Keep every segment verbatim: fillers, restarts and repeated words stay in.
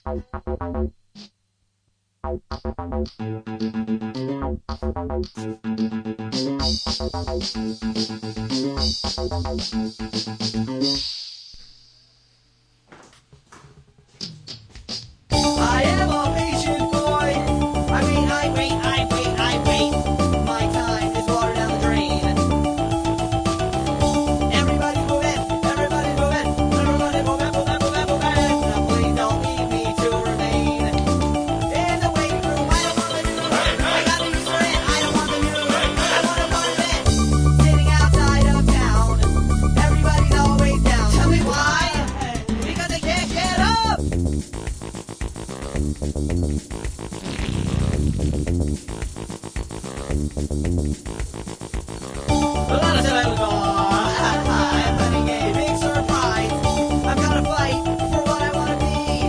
I am a patient boy. I mean, I wait, I wait, I wait. My time is water down the drain. Everybody's moving, everybody's moving, everybody's moving, moving, moving, moving. Now please don't leave me to remain in the waiting room. I don't want the news. I got the news for it. I don't want the news. I want a part of it. Sitting outside of town. Everybody's always down. Tell me why? Because they can't get up. A lot of time I'm having a big surprise. I've got to fight for what I want to be.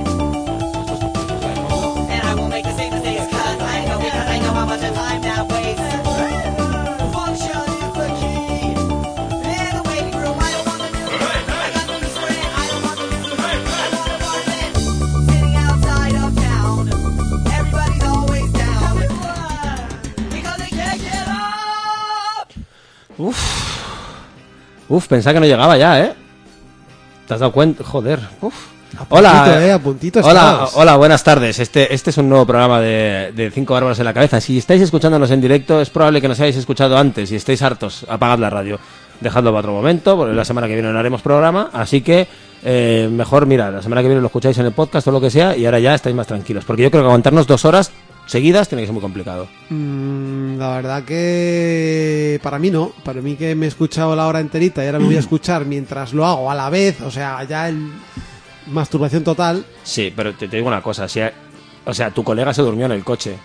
And I won't make the same mistakes because I know, because I know how much of time that wastes. Function is the key. In the waiting room, I don't want the news. I got the news for it. I don't want the news. I want a part of it. Sitting outside of town. Everybody's always down. Because they can't get up. Uf. Uf, pensaba que no llegaba ya, ¿eh? ¿Te has dado cuenta? Joder. Uf. A Hola. puntito, eh, a puntito Hola, estamos. hola, buenas tardes. Este, este es un nuevo programa de, de Cinco Bárbaros en la Cabeza. Si estáis escuchándonos en directo, es probable que nos hayáis escuchado antes. Si estáis hartos, apagad la radio. Dejadlo para otro momento, porque la semana que viene no haremos programa. Así que, eh, mejor, mira, la semana que viene lo escucháis en el podcast o lo que sea, y ahora ya estáis más tranquilos. Porque yo creo que aguantarnos dos horas seguidas tiene que ser muy complicado. Mm, la verdad que para mí no. Para mí que me he escuchado la hora enterita y ahora me voy a escuchar mientras lo hago a la vez. O sea, ya el masturbación total. Sí, pero te, te digo una cosa. Si ha- o sea, tu colega se durmió en el coche.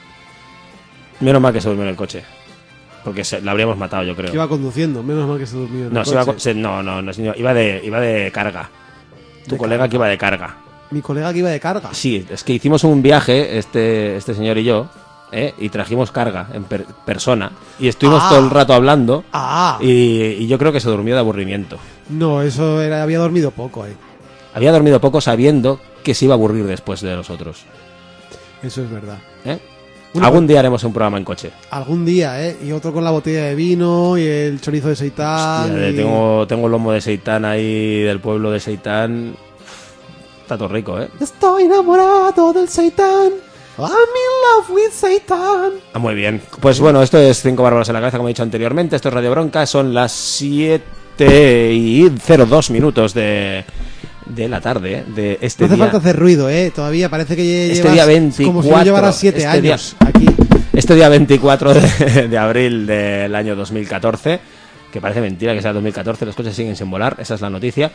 Menos mal que se durmió en el coche. Porque se, la habríamos matado, yo creo. Que iba conduciendo. Menos mal que se durmió en No, el se iba, coche. con- se- no, no, no, señor, iba de, iba de carga. Tu De colega carga. que iba de carga. Mi colega que iba de carga. Sí, es que hicimos un viaje, este, este señor y yo, ¿eh? Y trajimos carga en per- persona. Y estuvimos Ah. todo el rato hablando. Ah, Y, y yo creo que se durmió de aburrimiento. no, eso era, había dormido poco, eh. Había dormido poco sabiendo que se iba a aburrir después de los otros. Eso es verdad. ¿Eh? Bueno, Algún día haremos un programa en coche. Algún día, eh. Y otro con la botella de vino y el chorizo de seitán. Hostia, y- tengo, tengo lomo de seitán ahí, del pueblo de seitán. Está todo rico, ¿eh? Estoy enamorado del seitán. I'm in love with seitán. Ah, muy bien. Pues bueno, esto es Cinco Bárbaros en la Cabeza, como he dicho anteriormente. Esto es Radio Bronca. Son las siete y cero dos minutos de, de la tarde, ¿eh? De este No hace día. falta hacer ruido, eh. Todavía parece que lle- Este llevas día veinticuatro, como si no llevaras siete este día- años aquí. Este día veinticuatro de, de abril del año dos mil catorce. Que parece mentira que sea dos mil catorce. Los coches siguen sin volar. Esa es la noticia.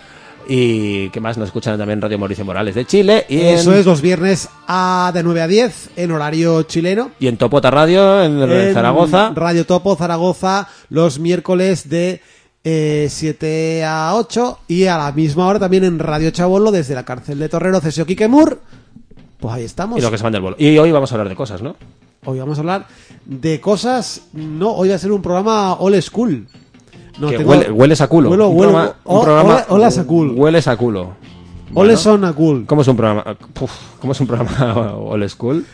Y que más nos escuchan también Radio Mauricio Morales de Chile. Y Eso en, es los viernes a de nueve a diez en horario chileno. y en Topota Radio en, En Zaragoza. Radio Topo Zaragoza los miércoles de eh, siete a ocho y a la misma hora también en Radio Chabolo desde la cárcel de Torrero, Cesio Quiquemur. Pues ahí estamos. Y lo que se manda el bolo. Y hoy vamos a hablar de cosas, ¿no? Hoy vamos a hablar de cosas. No, hoy va a ser un programa old school. No, que tengo- huele- hueles a culo. Huelo, un huelo- programa, un o- programa- hola- holas a cool. Hueles a culo. Ole Bueno, son a cool. ¿Cómo es un programa? Puf, ¿Cómo es un programa old school?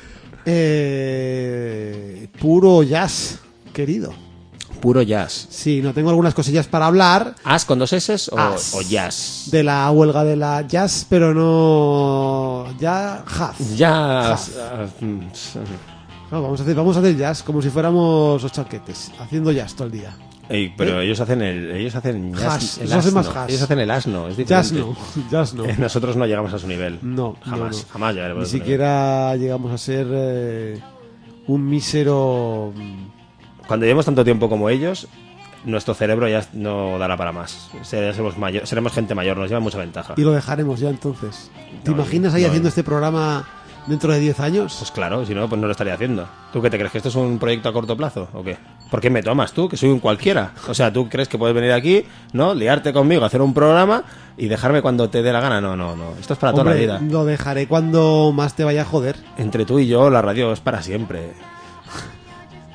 Eh, puro jazz, querido. Puro jazz. Sí, no tengo algunas cosillas para hablar ¿As con dos S o, As. o jazz? de la huelga de la jazz, pero no ya jazz. Jazz. No, vamos a hacer vamos a hacer jazz como si fuéramos los chaquetes, haciendo jazz todo el día. Ey, pero ellos hacen el ellos hacen jazz, Hash, el ellos hacen asno. más hash. Ellos hacen el asno, es diferente. Jazz no, jazz no. Eh, Nosotros no llegamos a su nivel. No, jamás, no, no. jamás llegaremos Ni a su nivel. siquiera llegamos a ser eh, un mísero. Cuando llevemos tanto tiempo como ellos, nuestro cerebro ya no dará para más. Seremos, mayor, seremos gente mayor, nos lleva mucha ventaja. Y lo dejaremos ya entonces. ¿Te No, imaginas ahí no. haciendo este programa dentro de diez años? Pues claro, si no, pues no lo estaría haciendo. ¿Tú qué te crees? ¿Que esto es un proyecto a corto plazo o qué? ¿Por qué me tomas tú? Que soy un cualquiera. O sea, ¿tú crees que puedes venir aquí, no? Liarte conmigo, hacer un programa y dejarme cuando te dé la gana? No, no, no. Esto es para toda la Hombre, vida. lo dejaré cuando más te vaya a joder. Entre tú y yo, la radio es para siempre.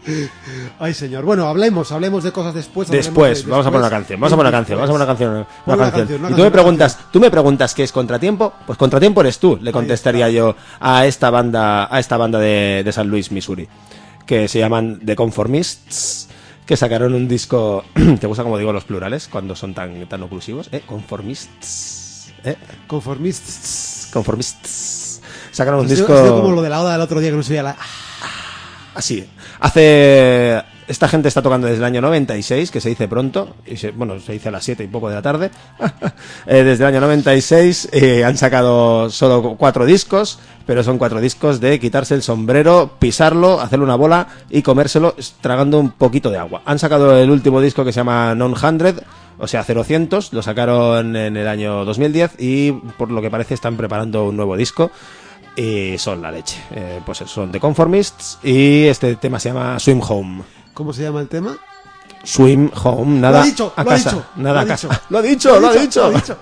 Ay, señor. Bueno, hablemos, hablemos de cosas después. hablemos Después, de- vamos a poner una después. canción, vamos a poner una canción, vamos a poner una canción, una Pon una canción. canción, una Y tú canción, me una preguntas, canción. tú me preguntas qué es Contratiempo, pues Contratiempo eres tú, le contestaría yo a esta banda, a esta banda de, de San Luis, Missouri, que se llaman The Conformists, que sacaron un disco. ¿Te gusta como digo los plurales cuando son tan tan oclusivos? ¿Eh? Conformists, ¿eh? Conformistas. Conformists. Sacaron un Ha sido- disco ha sido como lo de la oda del otro día que no se veía la... así. Hace. Esta gente está tocando desde el año noventa y seis, que se dice pronto, y se, bueno, se dice a las siete y poco de la tarde. Eh, desde el año noventa y seis eh, han sacado solo cuatro discos, pero son cuatro discos de quitarse el sombrero, pisarlo, hacerle una bola y comérselo tragando un poquito de agua. Han sacado el último disco que se llama Non hundred, o sea, cero cientos, lo sacaron en el año dos mil diez y por lo que parece están preparando un nuevo disco. Y son la leche. Eh, pues son The Conformists y este tema se llama Swim Home. ¿Cómo se llama el tema? Swim Home, nada Lo ha dicho, a lo ha casa. dicho, nada lo ha a casa. dicho. Lo ha dicho, lo ha dicho. Lo ha dicho.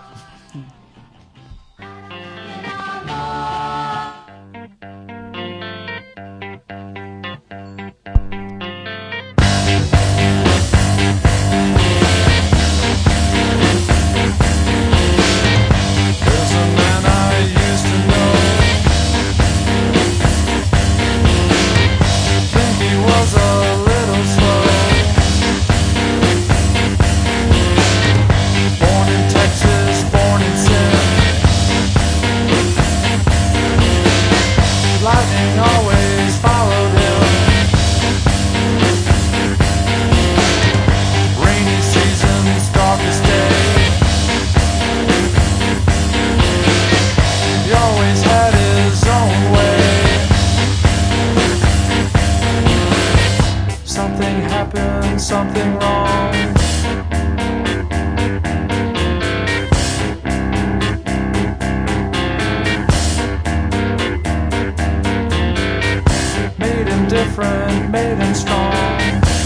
There's a man I used to know. Think he was a little slow. Born in Texas, born in sin. Lightning always followed him. Rainy seasons, darkest day. He always had his own way. Something happened, something wrong. Made him different, made him strong.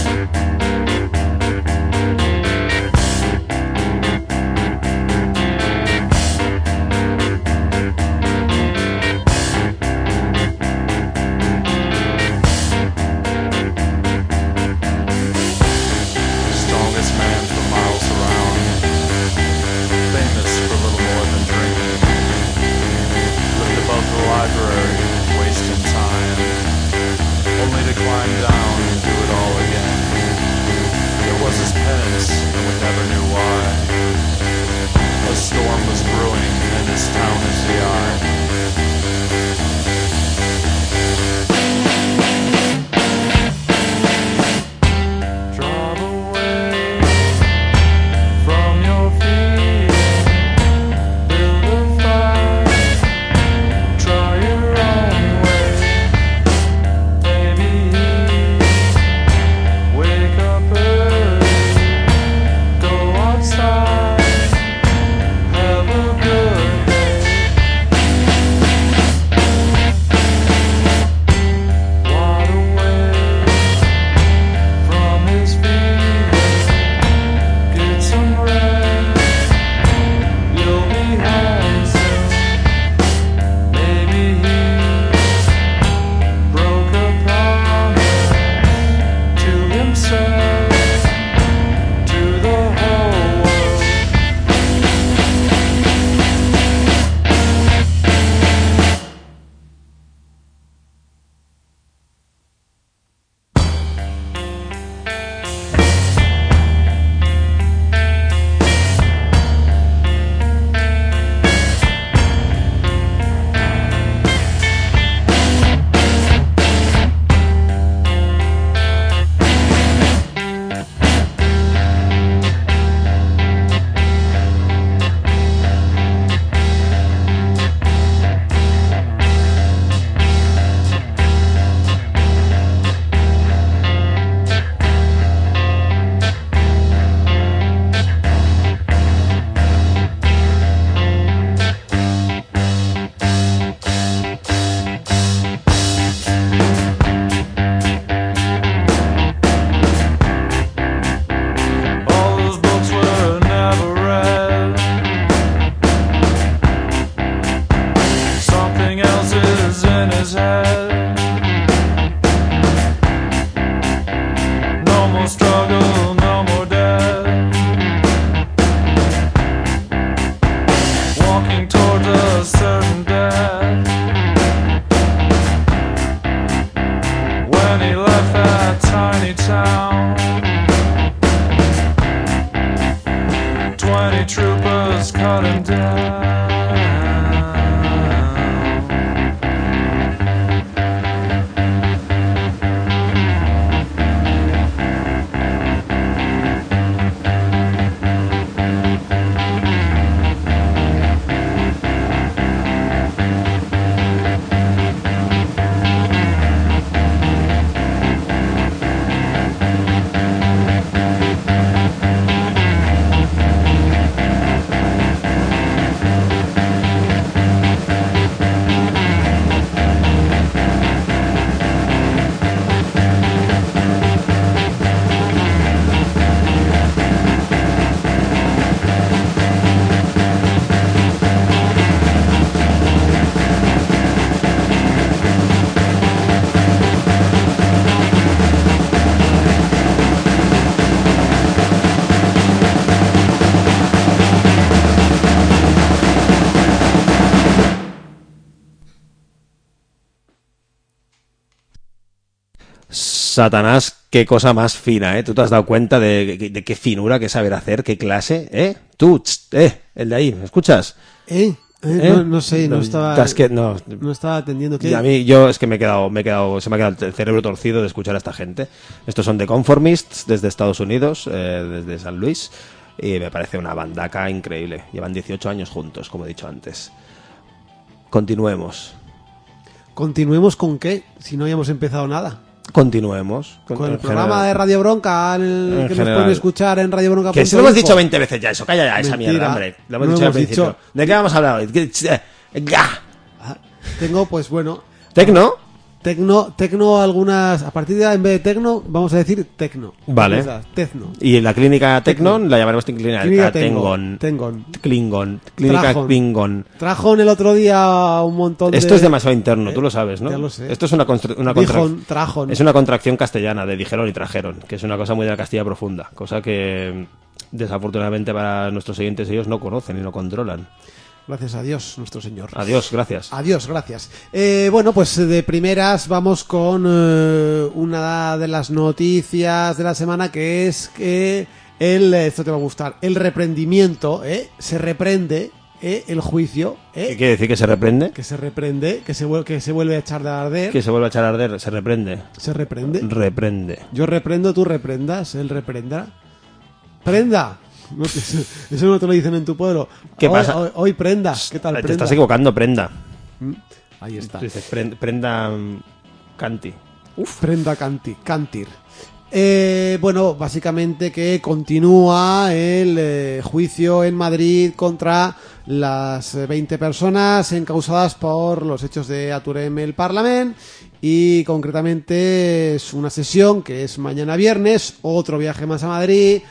Strongest man for miles around. Famous for little more than dreaming. Lived above the library, wasting time. Only to climb down and do it Satanás, qué cosa más fina, ¿eh? ¿Tú te has dado cuenta de, de, de qué finura, qué saber hacer, qué clase, eh? Tú, tss, eh, el de ahí, ¿me escuchas? ¿Eh? Eh, ¿Eh? No, no sé, no, No, estaba... casque- no. no estaba atendiendo. ¿Qué? Y a mí, yo es que me he quedado, me he quedado, se me ha quedado el cerebro torcido de escuchar a esta gente. Estos son The Conformists desde Estados Unidos, eh, desde San Luis, y me parece una bandaca increíble. Llevan dieciocho años juntos, como he dicho antes. Continuemos. ¿Continuemos con qué? Si no habíamos empezado nada. Continuemos. Con el en programa general. de Radio Bronca, en el En que nos general. pueden escuchar en Radio Bronca. Que si lo hemos dicho veinte veces ya, eso, calla ya, esa Mentira. mierda, hombre. Lo hemos No dicho al hemos principio. dicho. ¿De qué vamos a hablar hoy? ¿Qué- eh, ga? Tengo, pues bueno, ¿Tecno? tecno, tecno algunas... A partir de ahora, en vez de tecno, vamos a decir tecno. Vale. Esas, Tecno. Y en la clínica Tecnon la llamaremos clínica Clínica Tengon. Tengon. Klingon. Clínica Trajon. Klingon. Trajo en el otro día un montón de... Esto es demasiado interno, tú lo sabes, ¿no? ya lo sé. Esto es una, constru- una contra- Dijon, trajon. es una contracción castellana de dijeron y trajeron, que es una cosa muy de la Castilla profunda, cosa que desafortunadamente para nuestros oyentes ellos no conocen y no controlan. Gracias a Dios, nuestro Señor. Adiós, gracias. Adiós, gracias. Eh, bueno, pues de primeras vamos con eh, una de las noticias de la semana, que es que el, esto te va a gustar, el reprendimiento, ¿eh? Se reprende, ¿eh? El juicio, ¿Qué ¿eh? quiere decir que se reprende? Que se reprende, que se, vuel- que se vuelve a echar de arder, Que se vuelve a echar a arder, se reprende. se reprende. Reprende. Yo reprendo, tú reprendas, él reprenda. ¡Prenda! No te- eso no te lo dicen en tu pueblo. ¿Qué Hoy- pasa? Hoy, hoy prenda. ¿Qué tal, Te prenda? estás equivocando, prenda. Mm, Ahí está. Tú dices pren- prenda mm, canti. Prenda Canti, Cantir. Eh, bueno, básicamente que continúa el eh, juicio en Madrid contra las eh, veinte personas encausadas por los hechos de Aturem el Parlament, y concretamente es una sesión que es mañana viernes, otro viaje más a Madrid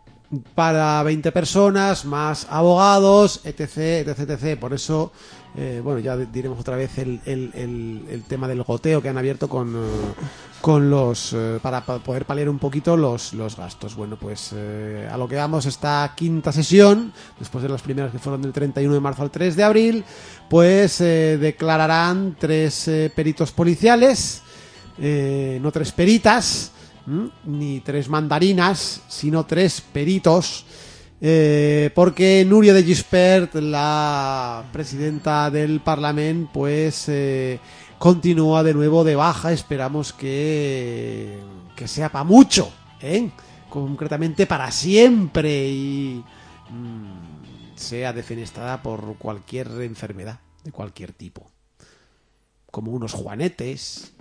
para veinte personas, más abogados, etc, etc, etc. Por eso, eh, bueno, ya diremos otra vez el, el, el, el tema del goteo que han abierto con, eh, con los eh, para, para poder paliar un poquito los, los gastos. Bueno, pues eh, a lo que vamos, esta quinta sesión, después de las primeras que fueron del treinta y uno de marzo al tres de abril, pues eh, declararán tres eh, peritos policiales, eh, no tres peritas, ¿m? Ni tres mandarinas, sino tres peritos, eh, porque Núria de Gispert, la presidenta del Parlament, pues eh, continúa de nuevo de baja. Esperamos que, que sea para mucho, ¿eh? Concretamente para siempre, y mm, sea defenestrada por cualquier enfermedad de cualquier tipo, como unos juanetes,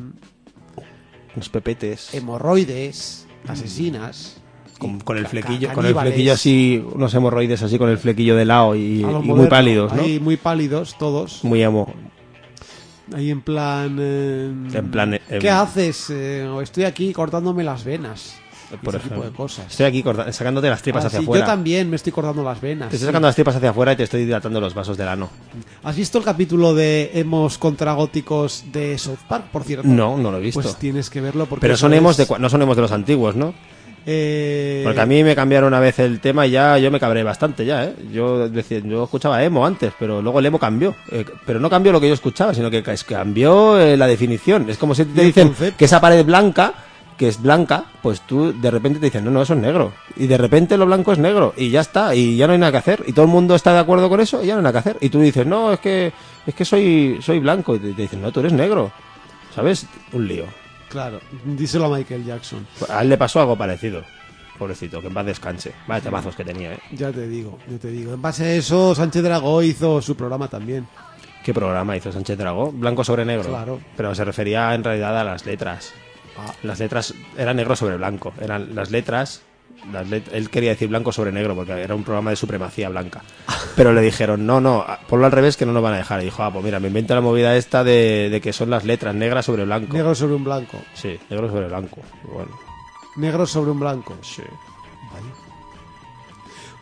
Los pepetes. hemorroides, asesinas, Con, con el ca- flequillo, ca- con el caníbales. flequillo así, unos hemorroides así con el flequillo de lado y, A lo y muy moderno, pálidos, ¿no? ahí muy pálidos todos, Muy emo. ahí en plan, eh, En plan, eh, ¿qué haces? Eh, o estoy aquí cortándome las venas, Por ese tipo ejemplo. de cosas. Estoy aquí corta- sacándote las tripas Ah, hacia sí, afuera. yo también me estoy cortando las venas. Te estoy sí. sacando las tripas hacia afuera y te estoy dilatando los vasos del ano. ¿Has visto el capítulo de emos contra góticos de South Park, por cierto? No, no lo he visto. Pues tienes que verlo porque Pero eso son emos es, de, cua- no son emos de los antiguos, ¿no? eh, Porque a mí me cambiaron una vez el tema y ya yo me cabré bastante ya, ¿eh? Yo decía, yo escuchaba emo antes, pero luego el emo cambió. Eh, pero no cambió lo que yo escuchaba, sino que ca- cambió eh, la definición. Es como si te el dicen concepto. que esa pared blanca, que es blanca, pues tú de repente te dicen, no, no, eso es negro. Y de repente lo blanco es negro y ya está, y ya no hay nada que hacer. Y todo el mundo está de acuerdo con eso y ya no hay nada que hacer. Y tú dices, no, es que es que soy soy blanco. Y te, te dicen, no, tú eres negro. ¿Sabes? Un lío. Claro, díselo a Michael Jackson. A él le pasó algo parecido. Pobrecito, que en paz descanse. Vaya temazos que tenía, ¿eh? Ya te digo, ya te digo. En base a eso, Sánchez Dragó hizo su programa también. ¿Qué programa hizo Sánchez Dragó? Blanco sobre negro. Claro. Pero se refería en realidad a las letras. Ah, Las letras eran negro sobre blanco. Eran las letras. Las let- él quería decir blanco sobre negro porque era un programa de supremacía blanca. Pero le dijeron, no, no, ponlo al revés que no nos van a dejar. Y dijo, ah, pues mira, me invento la movida esta de, de que son las letras negras sobre blanco. negro sobre un blanco. Sí, negro sobre blanco. Bueno, Negro sobre un blanco. sí.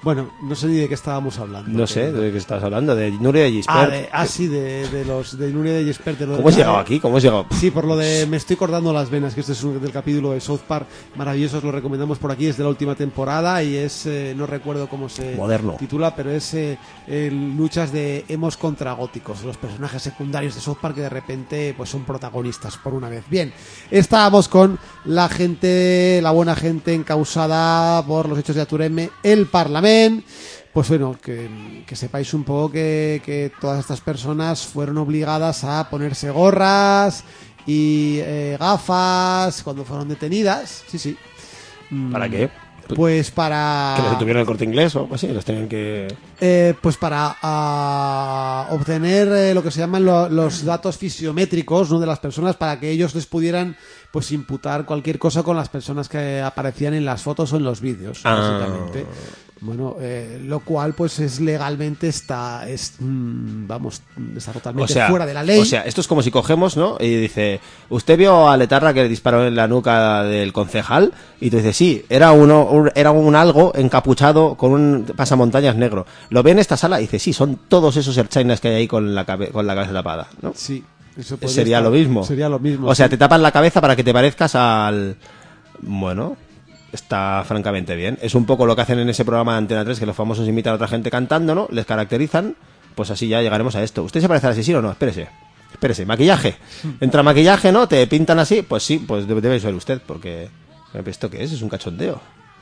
Bueno, no sé ni de qué estábamos hablando. No sé, pero- ¿de qué estás hablando? De Nuria y Ah, Gispert. de, ah, sí, de, de los de Nuria de Gispert. de lo ¿Cómo has de- llegado aquí? ¿Cómo has llegado? Sí, por lo de me estoy cortando las venas, que este es un, del capítulo de South Park maravilloso, os lo recomendamos por aquí, es de la última temporada y es, eh, no recuerdo cómo se Moderno. titula, pero es eh, el- luchas de emos contra góticos, los personajes secundarios de South Park que de repente pues son protagonistas por una vez. Bien, estábamos con la gente, la buena gente encausada por los hechos de Atureme, el Parlamento. Pues bueno, que, que sepáis un poco que, que todas estas personas fueron obligadas a ponerse gorras y eh, gafas cuando fueron detenidas. Sí, sí. Mm, ¿Para qué? Pues para... Que les detuvieron el Corte Inglés o algo así, les tenían que... Eh, pues para ah, obtener eh, lo que se llaman lo- los datos fisiométricos, ¿no?, de las personas, para que ellos les pudieran pues imputar cualquier cosa con las personas que aparecían en las fotos o en los vídeos, Ah. básicamente. Bueno, eh, lo cual pues es legalmente está es mm, vamos está O totalmente sea, fuera de la ley. o sea, esto es como si cogemos, ¿no? Y dice, ¿usted vio a Letarra que le disparó en la nuca del concejal? Y tú dices, sí, era uno, un- era un algo encapuchado con un pasamontañas negro. ¿Lo ve en esta sala? Y dice, sí, son todos esos erchainas que hay ahí con la, cabe- con la cabeza tapada, ¿no? Sí, eso podría Sería estar- lo mismo. Sería lo mismo. O sea, sí. te tapan la cabeza para que te parezcas al... Bueno, está francamente bien. Es un poco lo que hacen en ese programa de Antena tres, que los famosos imitan a otra gente cantando, ¿no? Les caracterizan, pues así ya llegaremos a esto. ¿Usted se parece al asesino o no? Espérese. Espérese, maquillaje. Entra maquillaje, ¿no? Te pintan así, pues sí, pues debe, debe ser usted, porque... ¿Esto qué es? Es un cachondeo.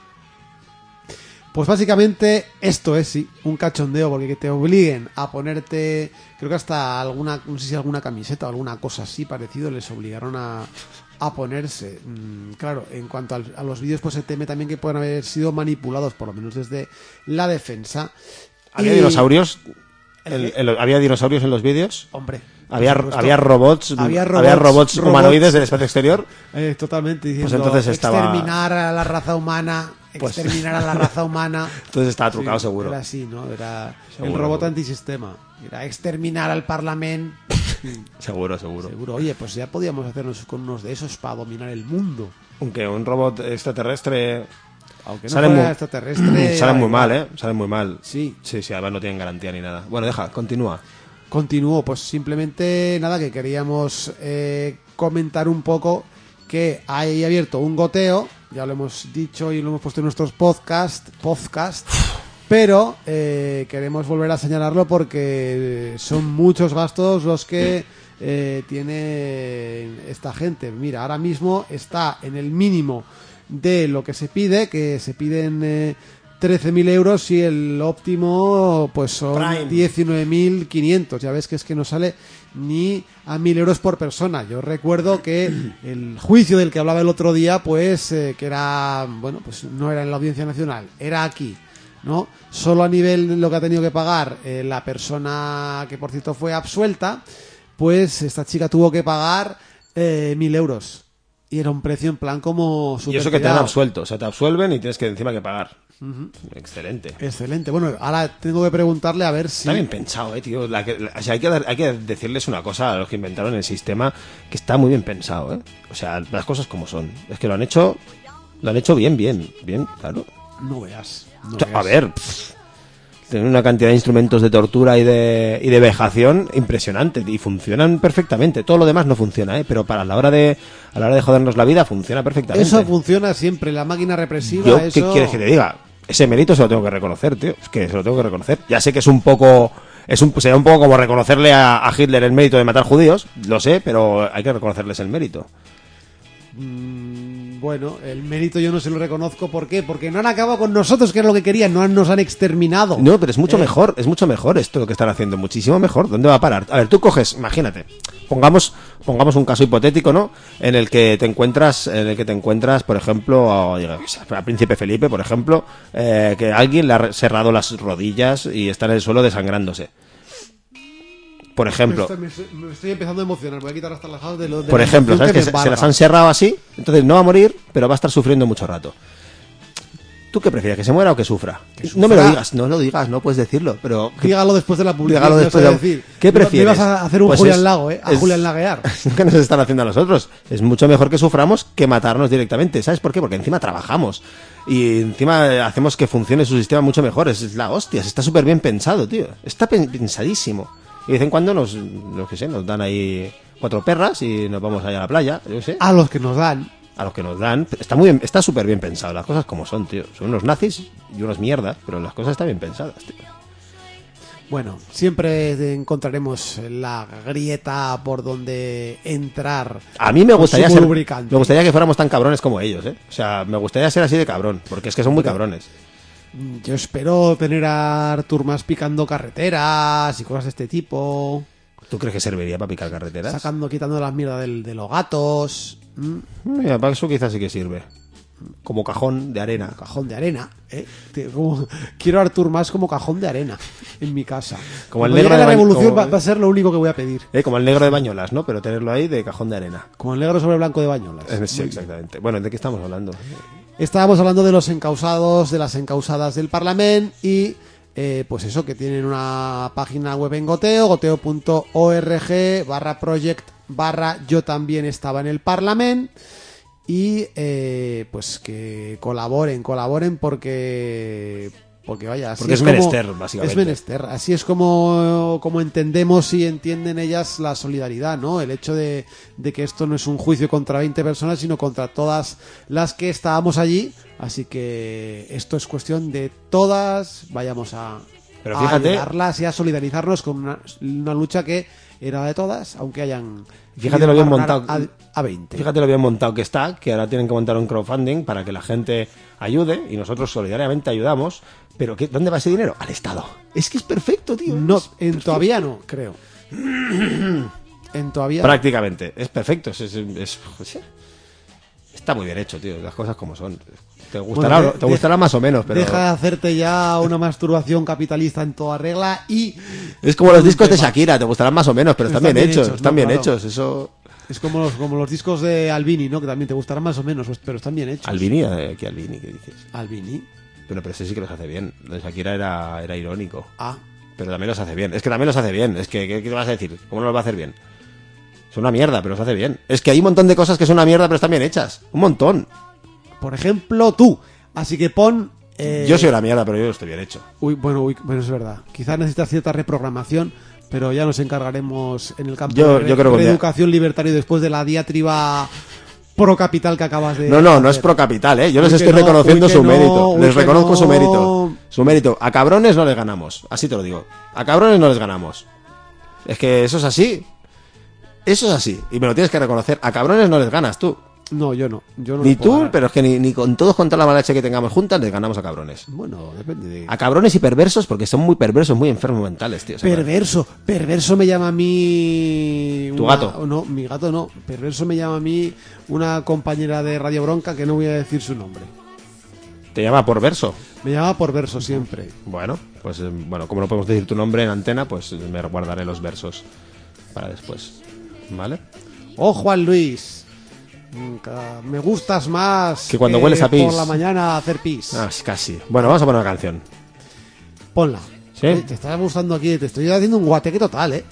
Pues básicamente esto es, sí, un cachondeo, porque que te obliguen a ponerte, creo que hasta alguna, no sé si alguna camiseta o alguna cosa así parecido les obligaron a, a ponerse. Mm, claro, en cuanto al- a los vídeos, pues se teme también que puedan haber sido manipulados, por lo menos desde la defensa. ¿Había Y- dinosaurios? ¿El En- qué? en lo- ¿Había dinosaurios en los vídeos? Hombre. ¿Había, por supuesto. había robots, Había había robots, robots robots. humanoides del espacio exterior? Eh, totalmente, diciendo Pues entonces estaba- exterminar a la raza humana, Pues- exterminar a la raza humana. Entonces estaba trucado Sí, seguro. Era así, ¿no? Era Seguro, el robot seguro. antisistema. Era exterminar al Parlamento. Seguro, seguro. Seguro. Oye, pues ya podíamos hacernos con unos de esos para dominar el mundo. Aunque un robot extraterrestre... Aunque no Sale fuera muy- extraterrestre. Salen muy da mal, igual. ¿eh? Salen muy mal. Sí. Sí, sí, además no tienen garantía ni nada. Bueno, deja, continúa. Continúo, pues simplemente nada, que queríamos eh, comentar un poco que hay abierto un goteo, ya lo hemos dicho y lo hemos puesto en nuestros podcast, podcast pero eh, queremos volver a señalarlo porque son muchos gastos los que eh, tiene esta gente. Mira, ahora mismo está en el mínimo de lo que se pide, que se piden eh, trece mil euros y el óptimo pues son Prime. diecinueve mil quinientos. Ya ves que es que no sale ni a mil euros por persona. Yo recuerdo que el juicio del que hablaba el otro día, pues eh, que era, bueno, pues no era en la Audiencia Nacional, era aquí, ¿no? Solo a nivel de lo que ha tenido que pagar eh, la persona que por cierto fue absuelta, pues esta chica tuvo que pagar eh, mil euros. Y era un precio en plan como Y eso que te han supertirado. absuelto. O sea, te absuelven y tienes que encima que pagar. Excelente. Excelente. Bueno, ahora tengo que preguntarle a ver si... Está bien pensado, eh, tío. La que- la- o sea, hay que, dar- hay que decirles una cosa a los que inventaron el sistema, que está muy bien pensado, eh. O sea, las cosas como son. Es que lo han hecho, lo han hecho bien, bien, bien, claro. No veas. no O sea, a veas. ver, pff, tienen una cantidad de instrumentos de tortura y de, y de vejación impresionante y funcionan perfectamente. Todo lo demás no funciona, ¿eh? Pero para la hora de a la hora de jodernos la vida funciona perfectamente. Eso funciona siempre, la máquina represiva, Yo, eso... ¿qué quieres que te diga? Ese mérito se lo tengo que reconocer, tío. Es que se lo tengo que reconocer. Ya sé que es un poco... Es un, sería un poco como reconocerle a, a Hitler el mérito de matar judíos, lo sé, pero hay que reconocerles el mérito. Mm, bueno, el mérito yo no se lo reconozco. ¿Por qué? Porque no han acabado con nosotros, que era lo que querían, no han- nos han exterminado. No, pero es mucho Eh, mejor, es mucho mejor esto lo que están haciendo, muchísimo mejor. ¿Dónde va a parar? A ver, tú coges, imagínate, pongamos, pongamos un caso hipotético, ¿no? En el que te encuentras, en el que te encuentras, por ejemplo, a, yo qué sé, al príncipe Felipe, por ejemplo, eh, que alguien le ha cerrado las rodillas y está en el suelo desangrándose. Por ejemplo. Me estoy, me estoy empezando a emocionar, voy a quitar hasta las hojas de lo de Por la ejemplo, emoción ¿sabes? Que me se, se embarga. las han cerrado así, entonces no va a morir, pero va a estar sufriendo mucho rato. ¿Tú qué prefieres, que se muera o que sufra? Que No me lo sufra. digas, no lo digas, no puedes decirlo, pero... ¿qué- Dígalo después de la publicidad. Dígalo después no de sé la- decir. ¿Qué No- prefieres? No ibas a hacer un Pues Julián es- Lago, ¿eh? A es- Julián Laguear. Es que nos están haciendo a nosotros. Es mucho mejor que suframos que matarnos directamente. ¿Sabes por qué? Porque encima trabajamos. Y encima eh, hacemos que funcione su sistema mucho mejor. Es, es la hostia. Está súper bien pensado, tío. Está pen- pensadísimo. Y de vez en cuando nos, no sé, nos dan ahí cuatro perras y nos vamos allá a la playa. Yo qué sé. A los que nos dan. A los que nos dan. Está muy bien- está súper bien pensado. Las cosas como son, tío. Son unos nazis y unos mierdas, pero las cosas están bien pensadas, tío. Bueno, siempre encontraremos la grieta por donde entrar. A mí me con gustaría sumo ser, lubricante. me gustaría que fuéramos tan cabrones como ellos, ¿eh? O sea, me gustaría ser así de cabrón, porque es que son muy cabrones. Yo espero tener a Artur más picando carreteras y cosas de este tipo. ¿Tú crees que serviría para picar carreteras? Sacando, quitando las mierdas del- de los gatos. ¿m? Mira, para eso quizás sí que sirve. Como cajón de arena. Cajón de arena, ¿eh? Tío, como- quiero a Artur más como cajón de arena en mi casa. Como el Cuando negro llegue de la Ba- revolución como- va, va a ser lo único que voy a pedir. Eh, como el negro de Bañolas, ¿no? Pero tenerlo ahí de cajón de arena. Como el negro sobre blanco de Bañolas. Eh, sí, Muy bien. exactamente. Bueno, ¿de qué estamos hablando? Estábamos hablando de los encausados, de las encausadas del Parlamento y eh, pues eso, que tienen una página web en Goteo, goteo.org barra project barra yo también estaba en el Parlamento y eh, pues que colaboren, colaboren porque... Porque vaya, así Porque es como- menester, básicamente. Es menester, así es como, como entendemos y entienden ellas la solidaridad, ¿no? El hecho de, de que esto no es un juicio contra veinte personas, sino contra todas las que estábamos allí. Así que esto es cuestión de todas, vayamos a, Pero a fíjate- ayudarlas y a solidarizarnos con una, una lucha que era de todas, aunque hayan... Fíjate lo bien querido montado. ganar A, a veinte. Fíjate lo bien montado que está, que ahora tienen que montar un crowdfunding para que la gente ayude y nosotros solidariamente ayudamos. Pero ¿qué, ¿dónde va ese dinero? Al Estado. Es que es perfecto, tío. No, Es en todavía no, creo. En todavía... Prácticamente, es perfecto, es, es- es- sí. Está muy bien hecho, tío, las cosas como son. Te gustará, Bueno, de- te gustará deja- más o menos, pero Deja de hacerte ya una masturbación capitalista en toda regla y es como los un discos de tema. Shakira, te gustarán más o menos, pero están, Están bien, bien hechos, hechos, están ¿no? bien Claro. hechos, eso... es como los, como los discos de Albini, ¿no? Que también te gustarán más o menos, pero están bien hechos. Albini, eh, ¿qué Albini? ¿Qué dices? Albini. Pero, pero ese sí que los hace bien, lo de Shakira era, era irónico, Ah, pero también los hace bien, es que también los hace bien, es que, ¿qué, qué te vas a decir? ¿Cómo no los va a hacer bien? Es una mierda, pero los hace bien. Es que hay un montón de cosas que son una mierda, pero están bien hechas, un montón. por ejemplo, tú. Así que pon... eh, Yo soy una mierda, pero yo estoy bien hecho. Uy, bueno, uy, bueno, es verdad. Quizás necesitas cierta reprogramación, pero ya nos encargaremos en el campo Yo- de yo creo que un día- educación libertario después de la diatriba pro capital que acabas de No, no, no es hacer. pro capital, ¿eh? Yo Uy, les que estoy no, reconociendo uy, que su no, mérito. uy, Les que reconozco su no. mérito. Su mérito. A cabrones no les ganamos. Así te lo digo. A cabrones no les ganamos. Es que eso es así. Eso es así. Y me lo tienes que reconocer. A cabrones no les ganas tú. No, yo no. Yo no Ni les puedo tú, ganar. pero es que ni, ni con todos contra la mala leche que tengamos juntas les ganamos a cabrones. Bueno, depende de... A cabrones y perversos porque son muy perversos, muy enfermos mentales, tío. O sea, Perverso, perverso me llama a mí... ¿Tu una- gato? No, mi gato no. Perverso me llama a mí una compañera de Radio Bronca que no voy a decir su nombre. Te llama por verso. Me llama por verso siempre. Bueno, pues eh, bueno, como no podemos decir tu nombre en antena, pues me guardaré los versos para después. ¿Vale? Oh, Juan Luis. Nunca- Me gustas más Que cuando hueles a pis. por la mañana hacer pis. Ah, sí, casi. Bueno, vamos a poner una canción. Ponla. ¿Sí? Eh, Te estás gustando aquí. Te estoy haciendo un guateque total, ¿eh?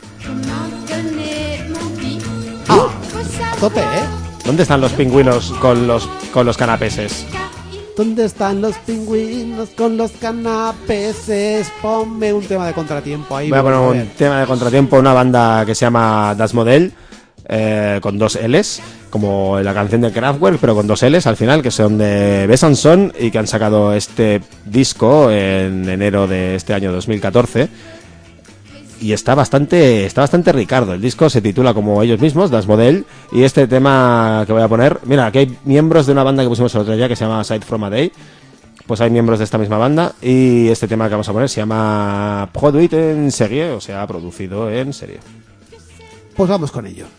Ah, a tope, ¿eh? ¿Dónde están los pingüinos con los con los canapeses? ¿Dónde están los pingüinos con los canapeses? Ponme un tema de contratiempo ahí. Voy a poner vamos un ver. tema de contratiempo, una banda que se llama Das Model, eh, con dos L's, como la canción de Kraftwerk, pero con dos L's al final, que son de Besançon y que han sacado este disco en enero de este año dos mil catorce. Y está bastante está bastante Ricardo. El disco se titula como ellos mismos, Das Model, y este tema que voy a poner, mira, aquí hay miembros de una banda que pusimos el otro día que se llama Side From a Day. Pues hay miembros de esta misma banda y este tema que vamos a poner se llama Produit en serie, o sea, producido en serie. Pues vamos con ello.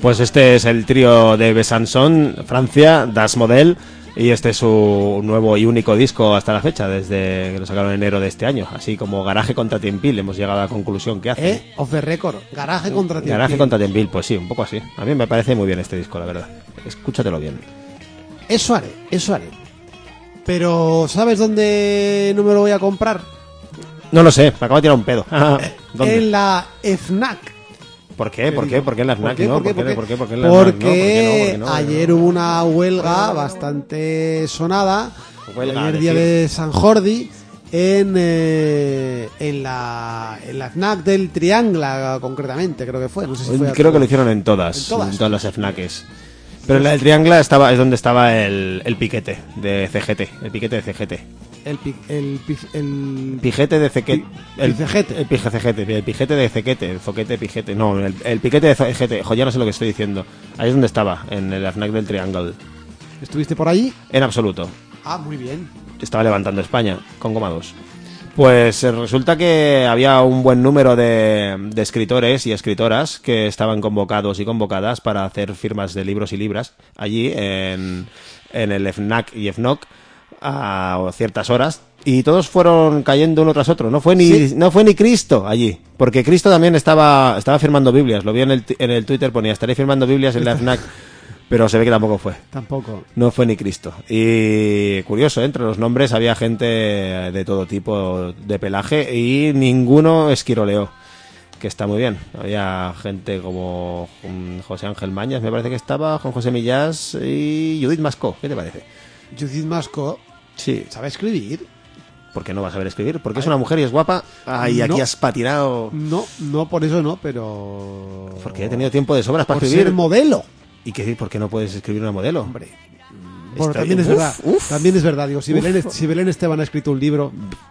Pues este es el trío de Besançon, Francia, Das Model, y este es su nuevo y único disco hasta la fecha, desde que lo sacaron en enero de este año. Así como Garaje contra Tiempil, hemos llegado a la conclusión que hace. ¿Eh? Off the record. Garaje contra Tiempil. Garaje contra Tiempil, pues sí, un poco así. A mí me parece muy bien este disco, la verdad. Escúchatelo bien. Eso haré, eso haré. Pero, ¿sabes dónde no me lo voy a comprar? No lo sé, me acabo de tirar un pedo. ¿Dónde? En la FNAC. ¿Por qué? ¿Por qué? ¿Por qué en la FNAC? ¿Por qué? No, ¿Por qué? ¿por qué? ¿Por ¿Por qué? qué? ¿Por qué en la FNAC? No, Porque ¿por qué no? ¿Por qué no? ayer hubo una huelga bastante sonada, Huelga, ayer decir. día de San Jordi, en, eh, en, la, en la FNAC del Triangla, concretamente, creo que fue. No sé si fue a Creo que todo. lo hicieron en todas, En todas. en todas las FNACs. Pero en la del Triangla estaba, es donde estaba el, el piquete de C G T, el piquete de C G T. El, pi- el, pi- el, Pijete de cequete. Pi- El picejete. El pijecejete, el pijete de cequete, el zoquete pijete. No, el, el piquete de cequete. Jo, ya no sé lo que estoy diciendo. Ahí es donde estaba, en el FNAC del Triangle. ¿Estuviste por allí? En absoluto. Ah, muy bien. Estaba levantando España, con goma dos. Pues eh, resulta que había un buen número de, de escritores y escritoras que estaban convocados y convocadas para hacer firmas de libros y libras allí en, en el FNAC y FNOC a ciertas horas, y todos fueron cayendo uno tras otro. No fue ni Sí. no fue ni Cristo allí, porque Cristo también estaba estaba firmando Biblias. Lo vi en el, t- en el Twitter, ponía estaré firmando Biblias en la FNAC, pero se ve que tampoco fue. Tampoco. No fue ni Cristo. Y curioso, ¿eh? Entre los nombres había gente de todo tipo de pelaje y ninguno esquiroleó, que está muy bien. Había gente como mm, José Ángel Mañas, me parece que estaba, Juan José Millás y Judith Mascó. ¿Qué te parece? Judith Masco Sí. sabe escribir. ¿Por qué no vas a saber escribir? Porque es una mujer y es guapa. Ay, aquí No. has patinado. No, no, por eso no, pero... Porque he tenido tiempo de sobras para por escribir. ser modelo. ¿Y qué? ¿Por qué no puedes escribir una modelo? Hombre. Bueno, Estoy- también es uf, verdad. uf. También es verdad. Digo, si Uf. Belén, si Belén Esteban ha escrito un libro...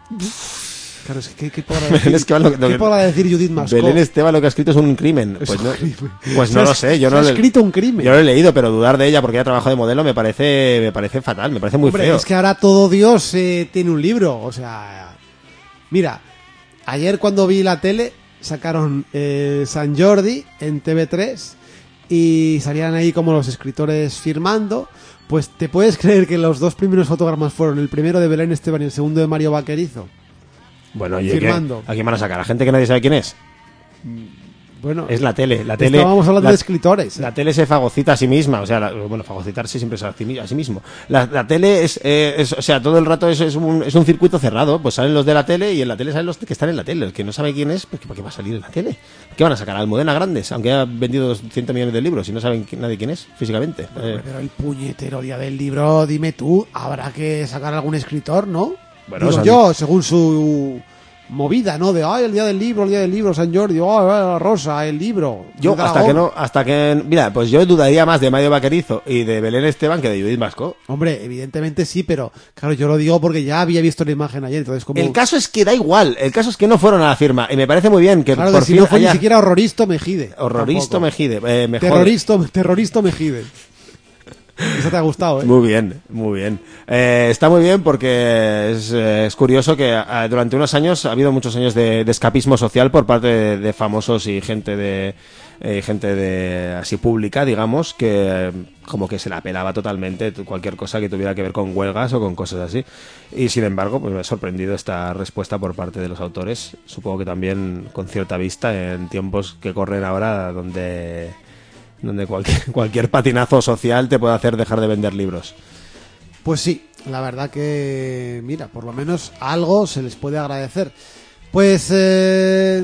Claro, es que ¿qué, qué podrá Belén decir, Esteban lo que- lo ¿qué que- podrá decir Judith Masco? Belén Esteban lo que ha escrito es un crimen. Es Pues un no, crimen. pues Se no ha- lo sé. Yo se no ha le- escrito un crimen. Yo lo he leído, pero dudar de ella porque ella trabajado de modelo me parece me parece fatal, me parece muy Hombre, feo. es que ahora todo Dios eh, tiene un libro. O sea, mira, ayer cuando vi la tele sacaron eh, San Jordi en T V tres y salían ahí como los escritores firmando. Pues te puedes creer que los dos primeros fotogramas fueron el primero de Belén Esteban y el segundo de Mario Vaquerizo. Bueno, oye, firmando. ¿qué? ¿A quién van a sacar? ¿A gente que nadie sabe quién es? Bueno, Es la tele. La tele estábamos hablando la, de escritores. La tele se fagocita a sí misma. O sea, la- bueno, fagocitarse siempre es a sí, a sí mismo. La, la tele es, eh, es- o sea, todo el rato es, es, un, es un circuito cerrado. Pues salen los de la tele y en la tele salen los que están en la tele. El que no sabe quién es, pues ¿para qué va a salir en la tele? ¿Qué van a sacar? Almudena Grandes, aunque haya vendido doscientos millones de libros y no saben qui- nadie quién es físicamente. Eh, Pero el puñetero día del libro, dime tú, habrá que sacar algún escritor, ¿no? Bueno, Digo son- yo, según su movida, ¿no? De, ay, el día del libro, el día del libro, San Jordi, ay, la rosa, el libro. Yo, el hasta dragón. que no, hasta que, mira, pues yo dudaría más de Mario Vaquerizo y de Belén Esteban que de Judith Mascó. Hombre, evidentemente sí, pero claro, yo lo digo porque ya había visto la imagen ayer, entonces como... El caso es que da igual, el caso es que no fueron a la firma y me parece muy bien que Claro por que si fin no fue haya- ni siquiera horroristo Mejide. horroristo Tampoco. Mejide, eh, mejor. Terroristo, terroristo Mejide. Eso te ha gustado, ¿eh? Muy bien, muy bien. Eh, está muy bien porque es, eh, es curioso que eh, durante unos años ha habido muchos años de, de escapismo social por parte de, de famosos y gente de eh, gente de así pública, digamos, que eh, como que se la pelaba totalmente tu- cualquier cosa que tuviera que ver con huelgas o con cosas así. Y sin embargo, pues me ha sorprendido esta respuesta por parte de los autores. Supongo que también con cierta vista en tiempos que corren ahora donde donde cualquier, cualquier patinazo social te puede hacer dejar de vender libros. Pues sí, la verdad que, mira, por lo menos algo se les puede agradecer. Pues... Eh...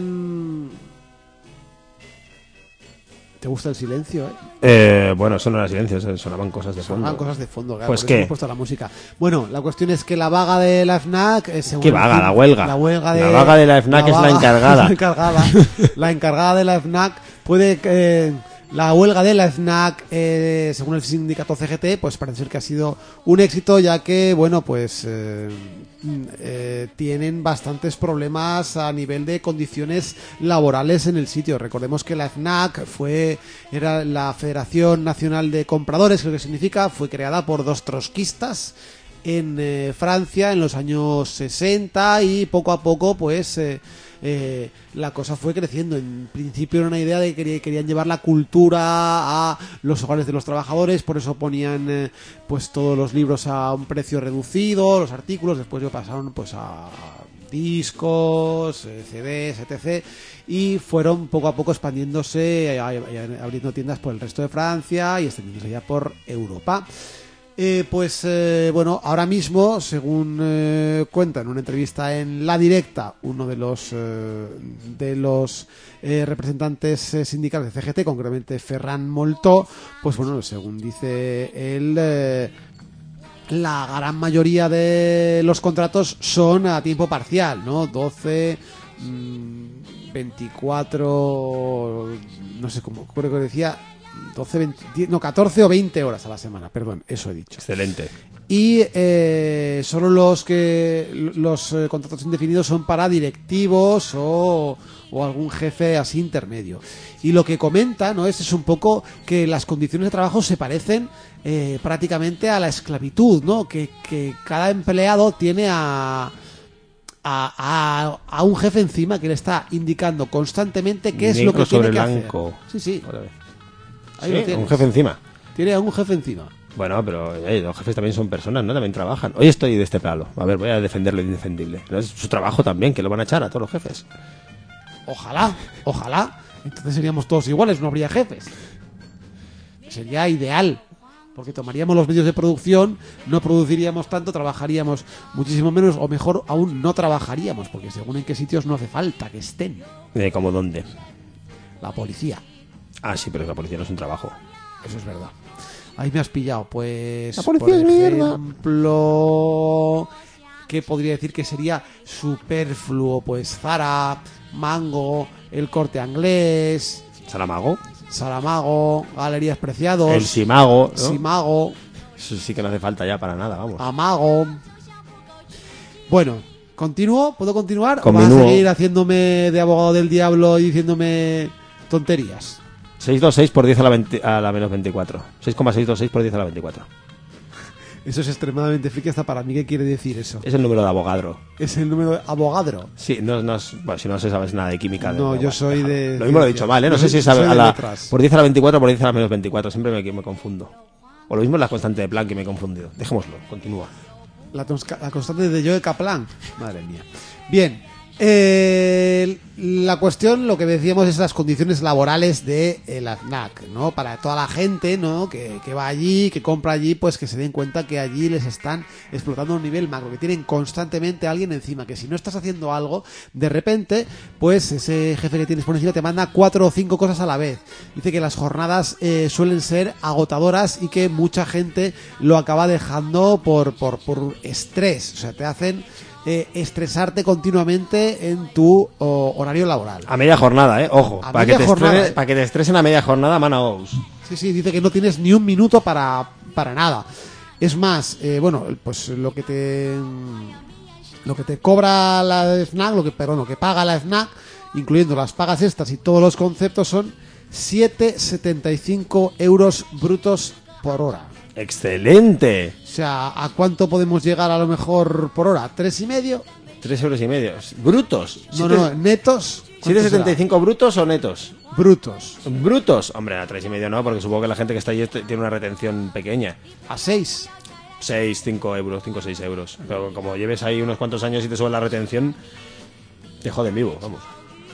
¿Te gusta el silencio, eh? Eh, bueno, eso no era silencio, eso sonaban cosas de fondo. Sonaban cosas de fondo, claro. Pues por eso qué. hemos puesto la música. Bueno, la cuestión es que la vaga de la FNAC... eh, según ¿Qué vaga? el- La huelga. La huelga de... La vaga de la FNAC es la vaga- encargada. La encargada. La encargada de la FNAC puede... eh, la huelga de la FNAC, eh, según el sindicato C G T, pues parece ser que ha sido un éxito, ya que, bueno, pues eh, mm, eh, tienen bastantes problemas a nivel de condiciones laborales en el sitio. Recordemos que la FNAC fue era la Federación Nacional de Compradores, creo que significa, fue creada por dos trotskistas en eh, Francia en los años sesenta y poco a poco, pues... Eh, eh, la cosa fue creciendo. En principio era una idea de que querían llevar la cultura a los hogares de los trabajadores, por eso ponían eh, pues todos los libros a un precio reducido, los artículos, después ya pasaron pues a discos, eh, C Ds, etcétera, y fueron poco a poco expandiéndose, eh, abriendo tiendas por el resto de Francia y extendiéndose ya por Europa. Eh, pues eh, bueno, ahora mismo, según eh, cuenta en una entrevista en La Directa uno de los eh, de los eh, representantes eh, sindicales de C G T, concretamente Ferran Moltó, pues bueno, según dice él, eh, la gran mayoría de los contratos son a tiempo parcial, ¿no? doce, mmm, veinticuatro, no sé cómo, creo que decía doce, veinte, no, catorce o veinte horas a la semana, perdón, eso he dicho. Excelente. Y eh, solo los que los eh, contratos indefinidos son para directivos o, o algún jefe así intermedio. Y lo que comenta, ¿no?, es, es un poco que las condiciones de trabajo se parecen eh, prácticamente a la esclavitud, ¿no? Que, que cada empleado tiene a, a, a, a un jefe encima que le está indicando constantemente qué es Negro lo que tiene sobre que blanco. hacer. Sí, sí. Ahí Sí, lo tienes. un jefe encima. Tiene a un jefe encima. Bueno, pero eh, los jefes también son personas, ¿no? También trabajan. Hoy estoy de este palo. A ver, voy a defender lo indefendible. ¿No? Es su trabajo también, que lo van a echar a todos los jefes. Ojalá, ojalá. Entonces seríamos todos iguales, no habría jefes. Sería ideal. Porque tomaríamos los medios de producción, no produciríamos tanto, trabajaríamos muchísimo menos, o mejor aún, no trabajaríamos, porque según en qué sitios no hace falta que estén. Eh, ¿Cómo dónde? La policía. Ah, sí, pero la policía no es un trabajo. Eso es verdad. Ahí me has pillado, pues... La policía por es mierda. ejemplo, ¿qué podría decir que sería superfluo? Pues Zara, Mango, El Corte Inglés, Saramago. Saramago, Galerías Preciados, El Simago, ¿no? Simago, Eso sí que no hace falta ya para nada, vamos. Amago. Bueno, ¿continúo? ¿Puedo continuar? ¿O Continúo. vas a seguir haciéndome de abogado del diablo y diciéndome tonterías? seiscientos veintiséis por diez a la, veinte, a la menos veinticuatro. seis coma seiscientos veintiséis por diez a la veinticuatro. Eso es extremadamente friki hasta para mí. ¿Qué quiere decir eso? Es el número de abogadro. Es el número de abogadro. Sí, no, no es- bueno, si no se sabes nada de química. de- No, de- yo soy déjalo. de Lo mismo lo he ciencias. dicho mal, ¿eh? No Yo sé soy- si es a, soy a de la, letras. por diez a la veinticuatro o por diez a la menos veinticuatro. Siempre me, me confundo. O lo mismo es la constante de Planck que me he confundido. Dejémoslo, continúa. La, tosca- la constante de Joe Kaplan. Madre mía. Bien. Eh, la cuestión, lo que decíamos, es las condiciones laborales de el AFNAC, ¿no? Para toda la gente, ¿no?, que, que va allí, que compra allí, pues que se den cuenta que allí les están explotando a un nivel macro, que tienen constantemente a alguien encima, que si no estás haciendo algo, de repente, pues ese jefe que tienes por encima te manda cuatro o cinco cosas a la vez. Dice que las jornadas eh, suelen ser agotadoras y que mucha gente lo acaba dejando por, por, por estrés, o sea, te hacen... Eh, estresarte continuamente en tu o, horario laboral. A media jornada, ¿eh? Ojo. A Para que, media te jornada, estrene- ¿eh? para que te estresen a media jornada, Manaos. Sí, sí, dice que no tienes ni un minuto para, para nada. Es más, eh, bueno, pues lo que te lo que te cobra la FNAC, lo que, perdón, lo que paga la FNAC, incluyendo las pagas estas y todos los conceptos, son siete coma setenta y cinco euros brutos por hora. ¡Excelente! O sea, ¿a cuánto podemos llegar a lo mejor por hora? ¿Tres y medio? Tres euros y medio. ¿Brutos? No, no, netos. ¿cuánto ¿siete setenta y cinco brutos o netos? será? Brutos. ¿Brutos? Hombre, a tres y medio no, porque supongo que la gente que está allí est- tiene una retención pequeña. A seis. seis, cinco euros, cinco o seis euros. Pero como lleves ahí unos cuantos años y te sube la retención, te joden vivo, vamos.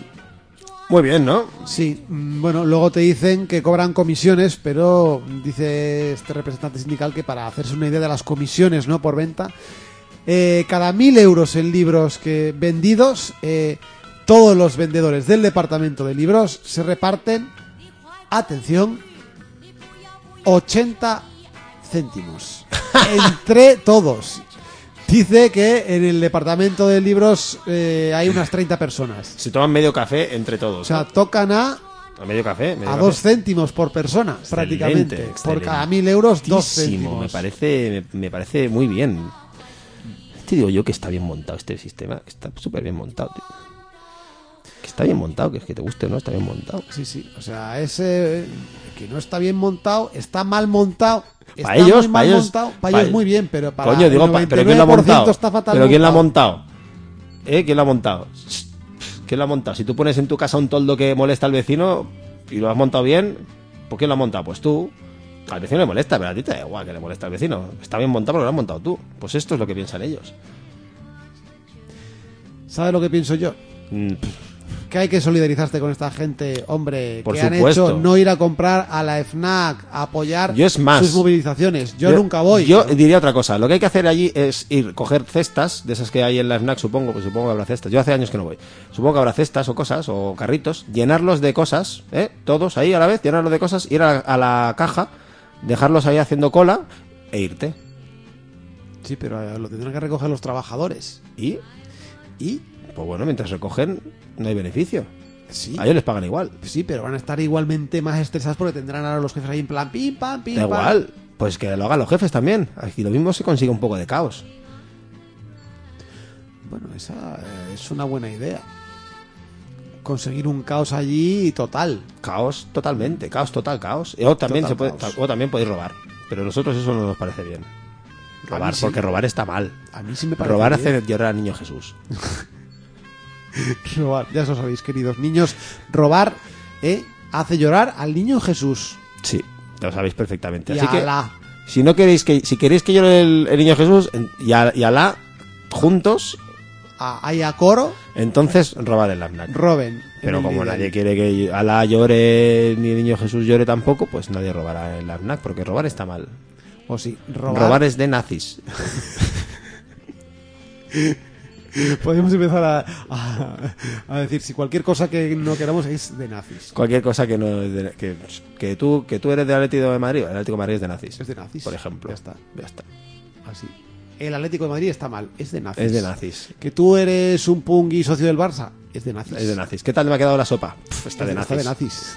Muy bien, ¿no? Sí, mm, bueno, luego te dicen que cobran comisiones, pero dice este representante sindical que para hacerse una idea de las comisiones, ¿no?, por venta, eh, cada mil euros en libros que vendidos, eh, todos los vendedores del departamento de libros se reparten, atención, ochenta céntimos entre todos. Dice que en el departamento de libros eh, hay unas treinta personas. Se toman medio café entre todos. O sea, ¿no? tocan a A medio café. Medio a café. dos céntimos por persona, Excelente, prácticamente. Por excelentísimo. cada mil euros, dos céntimos. Me parece, me, me parece muy bien. Te digo yo que está bien montado este sistema. Que está súper bien montado, tío. Que está bien montado, que es que te guste o no, está bien montado. Sí, sí. O sea, ese eh, que no está bien montado, está mal montado. Está Para ellos, muy mal para ellos, montado. Para pa- ellos muy bien, pero para Coño, digo, el pa- pero ¿quién lo ha noventa y nueve por ciento montado? está fatal ¿Pero quién lo ha montado. montado? ¿Eh? ¿Quién lo ha montado? ¿Quién lo ha montado? Si tú pones en tu casa un toldo que molesta al vecino y lo has montado bien, ¿por quién lo ha montado? Pues tú. Al vecino le molesta, pero a ti te da igual que le molesta al vecino. Está bien montado porque lo has montado tú. Pues esto es lo que piensan ellos. ¿Sabes lo que pienso yo? Mm, Que hay que solidarizarte con esta gente, hombre, Por que han supuesto. hecho no ir a comprar a la FNAC, a apoyar Yo es más. sus movilizaciones. Yo, nunca voy. Yo ¿no? diría otra cosa. Lo que hay que hacer allí es ir, coger cestas, de esas que hay en la FNAC, supongo, pues supongo que habrá cestas. Yo hace años que no voy. Supongo que habrá cestas o cosas, o carritos, llenarlos de cosas, ¿eh? Todos ahí a la vez, llenarlos de cosas, ir a la, a la caja, dejarlos ahí haciendo cola e irte. Sí, pero eh, lo tendrán que recoger los trabajadores. Y, Y pues bueno, mientras recogen, no hay beneficio. sí, A ellos les pagan igual. sí, pero van a estar igualmente más estresados porque tendrán ahora los jefes ahí en plan pim, pam, pim, Da pam. igual. Pues que lo hagan los jefes también. Aquí lo mismo se consigue un poco de caos. Bueno, esa eh, es una buena idea. Conseguir un caos allí total. Caos totalmente, caos total, caos. O también, Total se puede, caos. o también podéis robar. Pero a nosotros eso no nos parece bien. Robar, sí. porque robar está mal. A mí sí me parece Robar bien. hace llorar al niño Jesús. Robar, ya os lo sabéis, queridos niños. Robar eh, hace llorar al niño Jesús. Sí, lo sabéis perfectamente. Y Así que, Alá. si no queréis que, si queréis que llore el, el niño Jesús en- y, a- y Alá juntos, A, ahí a coro, entonces robad el AFNAC. roben. en Pero el como Lidl. nadie quiere que Alá llore ni el niño Jesús llore tampoco, pues nadie robará el AFNAC, porque robar está mal. O sí, robar. Robar es de nazis. Podemos empezar a, a, a decir si cualquier cosa que no queramos es de nazis. Cualquier cosa que no es de- que, que tú que tú eres del Atlético de Madrid, el Atlético de Madrid es de nazis. Es de nazis. Por ejemplo. Ya está. Ya está. Así. El Atlético de Madrid está mal, es de nazis. Es de nazis. Que tú eres un pungui socio del Barça, es de nazis. Es de nazis. ¿Qué tal me ha quedado la sopa? Pff, está de nazis. Está de nazis.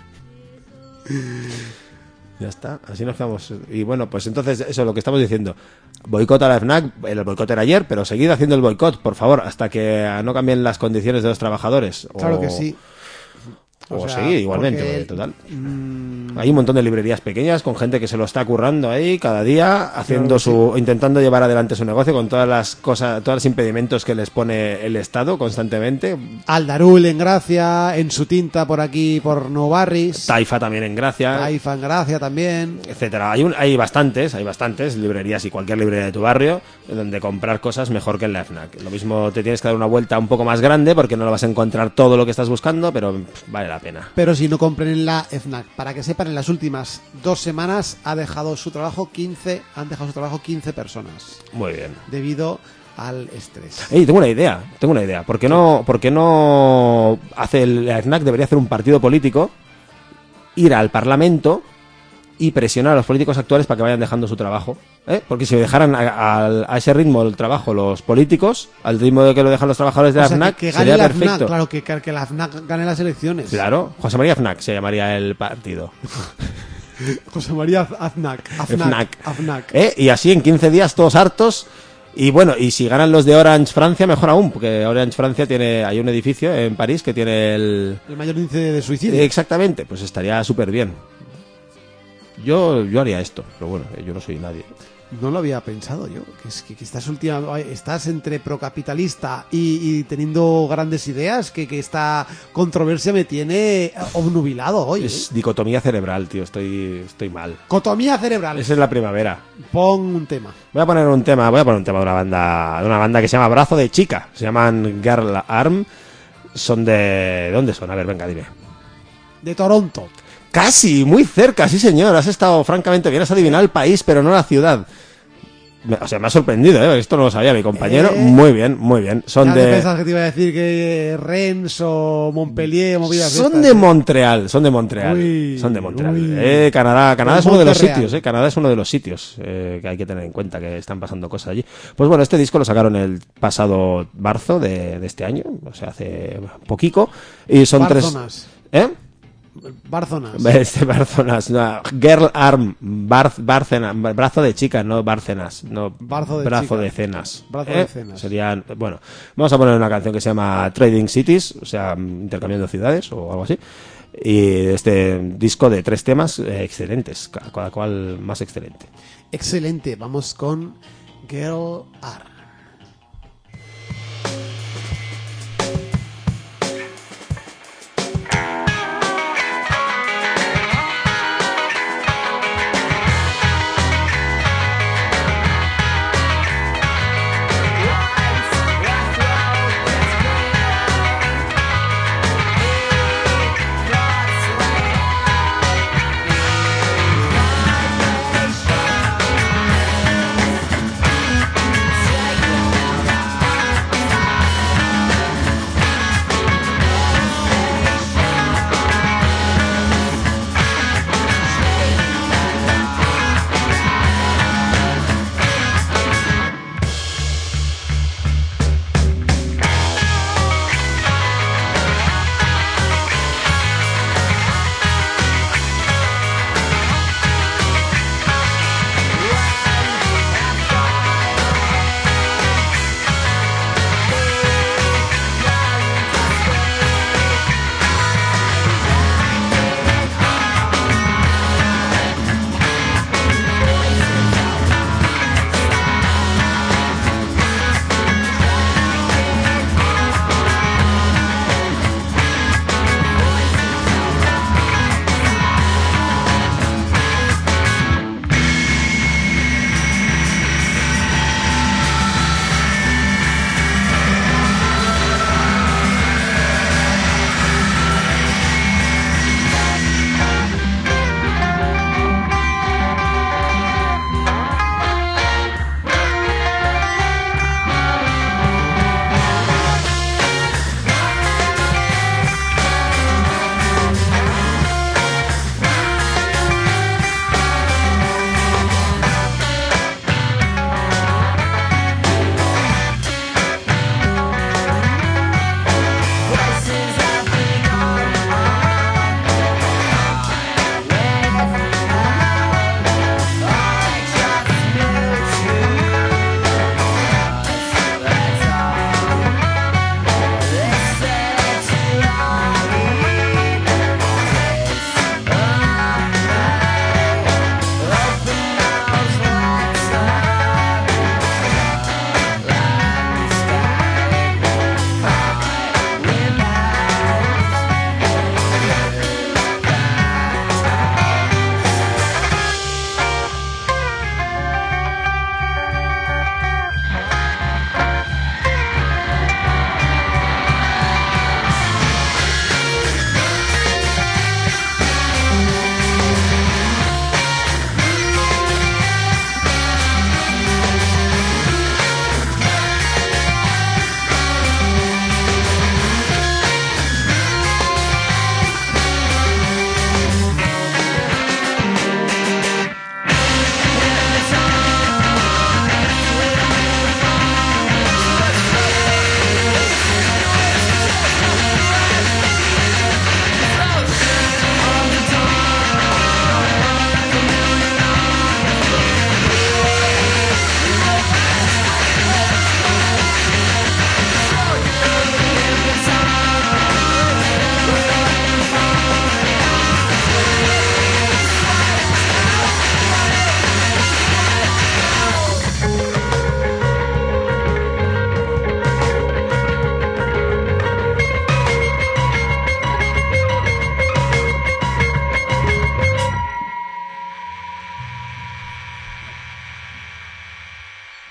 Ya está, así nos quedamos. Y bueno, pues entonces eso es lo que estamos diciendo. Boicot a la FNAC, el boicot era ayer, pero seguid haciendo el boicot, por favor, hasta que no cambien las condiciones de los trabajadores. Claro O- que sí. O, O sea, seguir igualmente, porque porque, el- total. Mm, Hay un montón de librerías pequeñas con gente que se lo está currando ahí cada día, haciendo que su, intentando llevar adelante su negocio con todas las cosas, todos los impedimentos que les pone el Estado constantemente. Aldarul en Gracia, en su tinta por aquí, por No Barris. Taifa también en Gracia. Taifa en Gracia también. Etcétera. Hay, un, hay bastantes, hay bastantes librerías y cualquier librería de tu barrio donde comprar cosas mejor que en la FNAC. Lo mismo te tienes que dar una vuelta un poco más grande porque no lo vas a encontrar todo lo que estás buscando, pero pff, vale la pena. Pero si no compren en la FNAC, para que sepan, en las últimas dos semanas ha dejado su trabajo quince, han dejado su trabajo quince personas Muy bien. debido al estrés. Ey, tengo una idea, tengo una idea. ¿Por qué no, por qué no hace el la FNAC debería hacer un partido político, ir al Parlamento y presionar a los políticos actuales para que vayan dejando su trabajo? ¿Eh? Porque si dejaran a, a- a ese ritmo el trabajo los políticos, al ritmo de que lo dejan los trabajadores de O la sea, FNAC, que, que gane sería la perfecto. FNAC, claro, que, que la FNAC gane las elecciones. Claro, José María FNAC se llamaría el partido. José María Aznac. Afnac. FNAC. Afnac. ¿Eh? Y así en quince días todos hartos. Y bueno, y si ganan los de Orange Francia, mejor aún, porque Orange Francia tiene, hay un edificio en París que tiene el... El mayor índice de suicidio. Exactamente, pues estaría súper bien. Yo, yo haría esto, pero bueno, yo no soy nadie. No lo había pensado yo. Que, es que, que estás última, estás entre procapitalista y, y teniendo grandes ideas. Que, que esta controversia me tiene obnubilado hoy. Es ¿eh? dicotomía cerebral, tío, estoy, estoy mal. Cotomía cerebral. Esa es la primavera. Pon un tema. Voy a poner un tema, voy a poner un tema de una banda, de una banda que se llama Brazo de Chica. Se llaman Girl Arm. Son de... ¿de dónde son? A ver, venga, dime. De Toronto. Casi, muy cerca, sí señor. Has estado francamente bien, has adivinado el país, pero no la ciudad. Me- O sea, me ha sorprendido, ¿eh? Esto no lo sabía mi compañero. Eh. Muy bien, muy bien. Son Ya te de... pensabas que te iba a decir que Rennes o Montpellier o movidas Son estas, de ¿eh? Montreal, son de Montreal. Uy, son de Montreal. uy. Eh, Canadá, Canadá De es uno de los Monterreal. sitios, eh. Canadá es uno de los sitios eh, que hay que tener en cuenta que están pasando cosas allí. Pues bueno, este disco lo sacaron el pasado marzo de, de este año, o sea, hace poquico. Y son Barzonas. tres. ¿Eh? Barzonas. Este Barzonas, no, Girl Arm, bar, Barcena- brazo de chica, no Bárcenas, no Barzo de brazo chica. de cenas. Brazo ¿Eh? de cenas. Serían, bueno, vamos a poner una canción que se llama Trading Cities, o sea, intercambiando ciudades o algo así. Y este disco de tres temas eh, excelentes, ca- cada cual más excelente. Excelente. Vamos con Girl R.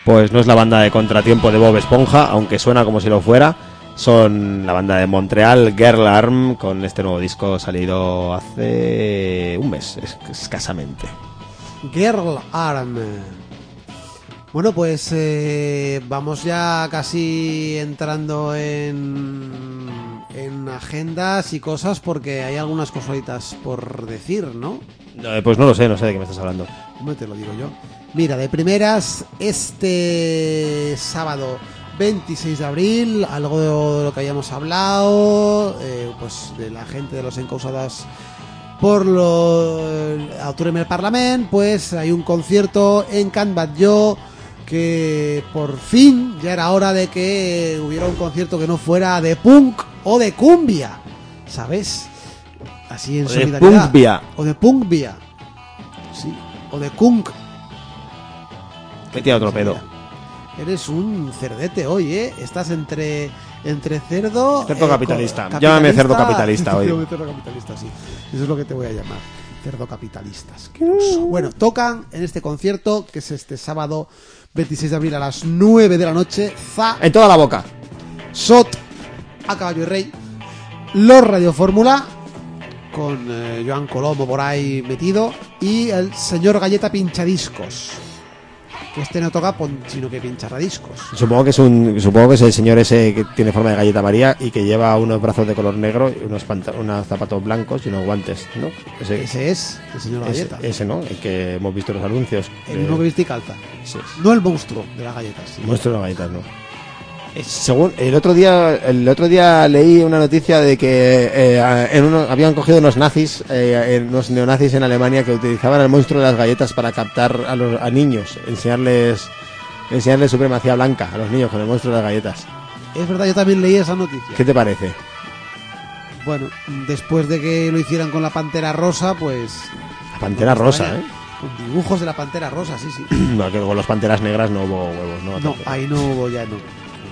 Pues no es la banda de Contratiempo de Bob Esponja, aunque suena como si lo fuera. Son la banda de Montreal, Girl Arm, con este nuevo disco salido hace un mes, es- escasamente. Girl Arm. Bueno, pues eh, vamos ya casi entrando en, en agendas y cosas, porque hay algunas cosaditas por decir, ¿no? No, eh, pues no lo sé, no sé de qué me estás hablando. ¿Cómo te lo digo yo? Mira, de primeras, este sábado veintiséis de abril, algo de lo que habíamos hablado, eh, pues de la gente de los encausadas por lo Autor en el Parlament, pues hay un concierto en Can Batlló, que por fin ya era hora de que hubiera un concierto que no fuera de punk o de cumbia, ¿sabes? Así en O de solidaridad. punkbia. O de punkbia. Sí, o de kunk. Metí a otro pedo. Eres un cerdete hoy, ¿eh? Estás entre entre cerdo... Cerdo eh, capitalista. co- Llámame cerdo capitalista hoy. Llámame cerdo capitalista, sí. Eso es lo que te voy a llamar. Cerdo capitalista. asqueroso. Bueno, tocan en este concierto, que es este sábado veintiséis de abril a las nueve de la noche, Za, En toda la boca. Sot, a Caballo y Rey, Los Radio Fórmula, con eh, Joan Colombo por ahí metido, y el señor Galleta Pinchadiscos, que este no toca pon- sino que pincha radiscos. Supongo que es un, supongo que es el señor ese que tiene forma de galleta María y que lleva unos brazos de color negro, y unos, panta- unos zapatos blancos y unos guantes, ¿no? Ese, Ese es el señor ese, Galleta, ese, ¿no? El que hemos visto en los anuncios. el de- mismo que viste y calza, sí, sí. no el monstruo de las galletas. sí. Muestra las galletas, ¿no? Eh, Según el otro día, el otro día leí una noticia de que eh, en uno, habían cogido unos nazis, eh, unos neonazis en Alemania que utilizaban el monstruo de las galletas para captar a los a niños, enseñarles enseñarles supremacía blanca a los niños con el monstruo de las galletas. Es verdad, yo también leí esa noticia. ¿Qué te parece? Bueno, después de que lo hicieran con la Pantera Rosa, pues... La pantera no me rosa, extraña. ¿eh? Con dibujos de la Pantera Rosa, sí, sí. No, que con los panteras negras no hubo huevos, ¿no? No, ahí no hubo ya, no.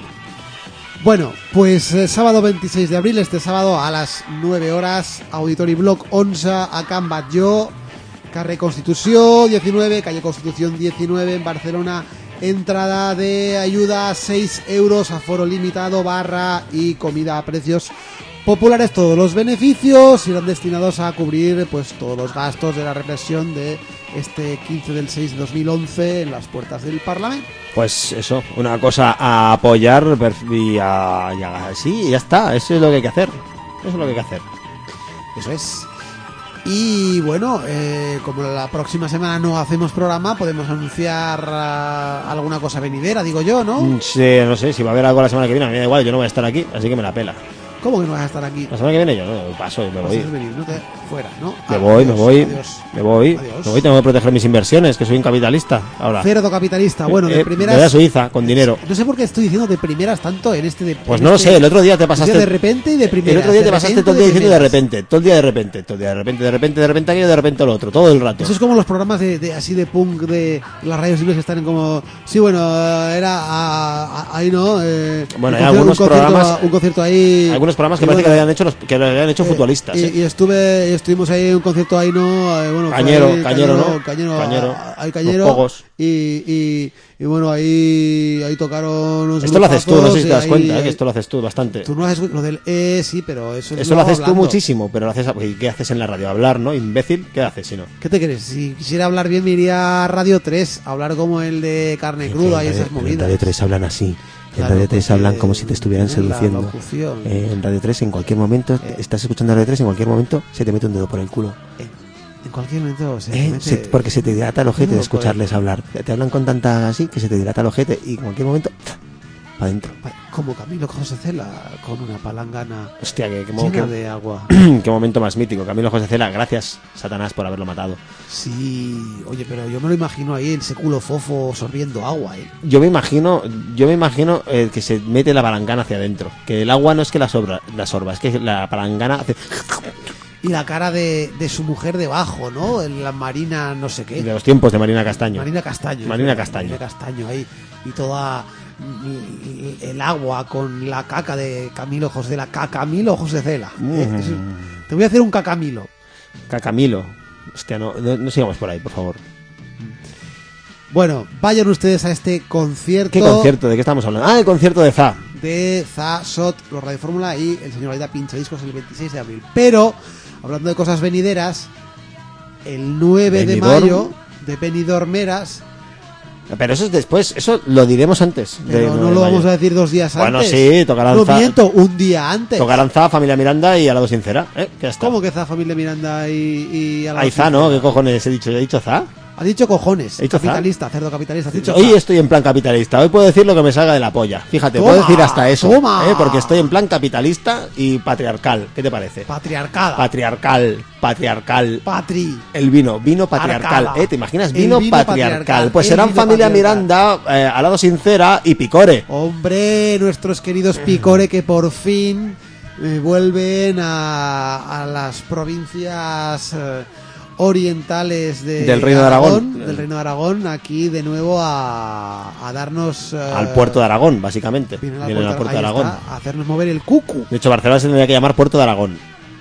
Bueno, pues eh, sábado veintiséis de abril, este sábado a las nueve horas, Auditori Bloc once, a Can Batlló, Carrer Constitució diecinueve, calle Constitución diecinueve en Barcelona. Entrada de ayuda seis euros, aforo limitado, barra y comida a precios populares. Todos los beneficios irán destinados a cubrir pues todos los gastos de la represión de este quince del seis de dos mil once en las puertas del Parlamento. Pues eso, una cosa a apoyar per- y a, y a- sí, ya está, eso es lo que hay que hacer. Eso es lo que hay que hacer. Eso es. Y bueno, eh, como la próxima semana no hacemos programa, podemos anunciar ah, alguna cosa venidera, digo yo, ¿no? Mm, sí, no sé, si va a haber algo la semana que viene, a mí me da igual, yo no voy a estar aquí, así que me la pela. ¿Cómo que no vas a estar aquí? La semana que viene yo no, paso y me Vas voy. a venir, no te fuera, ¿no? Me Ah, voy, me adiós, voy, adiós. me voy, Adiós. me voy, tengo que proteger mis inversiones, que soy un capitalista ahora. Cerdo capitalista, bueno, de Eh, primeras... me voy a Suiza, con dinero. No sé por qué estoy diciendo de primeras tanto en este... De, Pues en no lo este- sé, el otro día te pasaste... de repente y de primeras. El otro día de te pasaste repente, todo el día diciendo de primeras. repente, todo el día de repente, todo el día de repente, de repente, de repente aquello, de repente lo otro, todo el rato. Eso es como los programas de, de- así de punk de las radios libres que están en como sí bueno eh, era a- a- ahí no eh, Bueno, un hay concierto- algunos un concierto- programas- un concierto ahí Algunos programas que y parece que bueno, lo hayan hecho los, que lo hayan hecho eh, futbolistas. y, ¿eh? y estuve estuvimos ahí en un concierto ahí no eh, bueno fue Cañero, ahí, Cañero, ¿no? cañero, Cañero, a- ahí cañero los pogos. y, y, y bueno ahí ahí tocaron unos Esto lo haces tú, no sé si te das grupazos y cuenta, ahí- ¿eh? que esto lo haces tú bastante. tú no haces lo del eh sí pero eso es Esto lo luego haces tú hablando. muchísimo, pero lo haces... ¿Y qué haces en la radio? Hablar, ¿no? Imbécil, ¿qué haces si no? ¿Qué te crees? Si quisiera hablar bien me iría a Radio tres, a hablar como el de Carne Cruda y esas movidas. En Radio tres hablan así. En Claro, Radio tres porque hablan como si te estuvieran tienen la seduciendo. locución. Eh, en Radio tres en cualquier momento, Eh. estás escuchando Radio tres en cualquier momento, se te mete un dedo por el culo. En, en cualquier momento se Eh, mete- se- porque se te dilata el ojete No, de escucharles hablar. Te hablan con tanta así que se te dilata el ojete y en cualquier momento, para adentro. como Camilo José Cela con una palangana Hostia, qué, qué, mo- llena qué- de agua. qué momento más mítico. Camilo José Cela, gracias, Satanás, por haberlo matado. Sí, oye, pero yo me lo imagino ahí ese culo fofo sorbiendo agua, ¿eh? Yo me imagino, yo me imagino eh, que se mete la palangana hacia adentro. Que el agua no es que la, sobra, la sorba, es que la palangana hace... Y la cara de, de su mujer debajo, ¿no? En la Marina no sé qué. De los tiempos de Marina Castaño. Marina Castaño. Marina es verdad, Castaño. Marina Castaño ahí. Y toda mm, el agua con la caca de Camilo José Cela. Cacamilo José Cela. ¿eh? Mm. Eso- te voy a hacer un cacamilo. Cacamilo. Hostia, no, no, no sigamos por ahí, por favor. Bueno, vayan ustedes a este concierto. ¿Qué concierto? ¿De qué estamos hablando? Ah, el concierto de Za. De Za, Sot, los Radio Fórmula y el señor Aida pincha discos el veintiséis de abril. Pero, hablando de cosas venideras, el nueve de Benidorm. mayo de Benidorm Meras. Pero eso es después, eso lo diremos antes. Pero de no nueve de lo vamos mayo. a decir dos días Bueno, antes. sí, tocarán No Za- miento, un día antes. Tocarán Za, Familia Miranda y Alado Sincera. ¿Eh? Que ya está. ¿Cómo que Za, Familia Miranda y, y a la Hay Za, ¿no? ¿Qué cojones he dicho? ¿He dicho Za? Ha dicho cojones. He dicho Za. Capitalista, cerdo capitalista. Has dicho Hoy Za. estoy en plan capitalista. Hoy puedo decir lo que me salga de la polla. Fíjate, Toma, puedo decir hasta eso. toma. ¿eh? Porque estoy en plan capitalista y patriarcal. ¿Qué te parece? Patriarcada. Patriarcal, patriarcal. Patri. El vino, vino patriarcal. Arcada. ¿Eh? ¿Te imaginas? El Vino, vino patriarcal. patriarcal, Pues el serán vino Familia patriarcal. Miranda, eh, Alado Sincera y Picore. Hombre, nuestros queridos Picore que por fin eh, vuelven a, a las provincias eh, orientales de Del Reino de Aragón. del Reino de Aragón, aquí de nuevo a, a darnos eh, Al puerto de Aragón, básicamente. vienen al Vienen al puerto, puerto de ahí Aragón. está, a hacernos mover el cucu. De hecho, Barcelona se tendría que llamar Puerto de Aragón.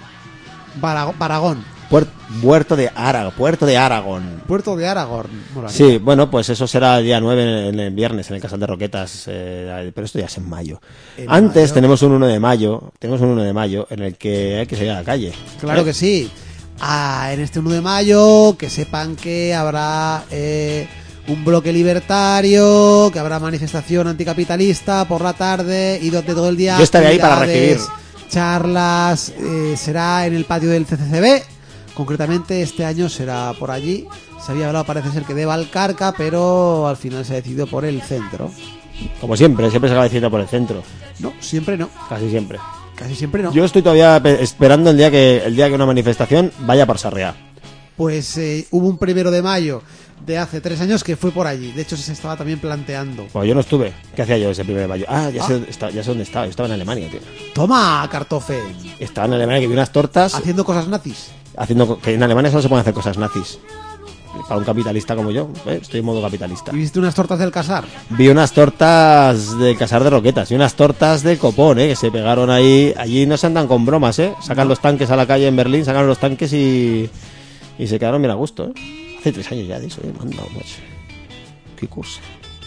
Barago- Baragón, Puer- Puerto de Aragón. Puerto de Aragón. puerto de Aragón. Molaría. Sí, bueno, pues eso será el día nueve en el viernes en el Casal de Roquetas, eh, pero esto ya es en mayo. En Antes mayo. tenemos un uno de mayo, tenemos un uno de mayo en el que hay que salir a la calle. Claro ¿Eh? que sí. Ah, en este uno de mayo, que sepan que habrá eh, un bloque libertario, que habrá manifestación anticapitalista por la tarde y durante todo el día. Yo estaré ahí para actividades, recibir. Charlas, eh, será en el patio del C C C B. Concretamente este año será por allí. Se había hablado, parece ser que de Valcarca, pero al final se ha decidido por el centro. Como siempre, siempre se acaba diciendo por el centro, No, siempre no. casi siempre. Casi siempre no. Yo estoy todavía pe- esperando el día que el día que una manifestación vaya por Sarriá. Pues eh, hubo un primero de mayo de hace tres años que fue por allí. De hecho, se estaba también planteando. Pues yo no estuve. ¿Qué hacía yo ese primero de mayo? Ah, ya, Ah. Sé, dónde está- ya sé dónde estaba. Yo estaba en Alemania, tío. Toma, Cartofe. Estaba en Alemania que vi unas tortas Haciendo cosas nazis. haciendo co- que en Alemania solo se pueden hacer cosas nazis. Para un capitalista como yo, ¿eh? Estoy en modo capitalista. ¿Y viste unas tortas del casar? Vi unas tortas de Casar de Roquetas y unas tortas de copón, ¿eh? Que se pegaron ahí. Allí no se andan con bromas, ¿eh? Sacan los tanques a la calle en Berlín, sacan los tanques y, y se quedaron bien a gusto, ¿eh? Hace tres años ya de eso, ¿eh? Manda, macho. Qué cosa.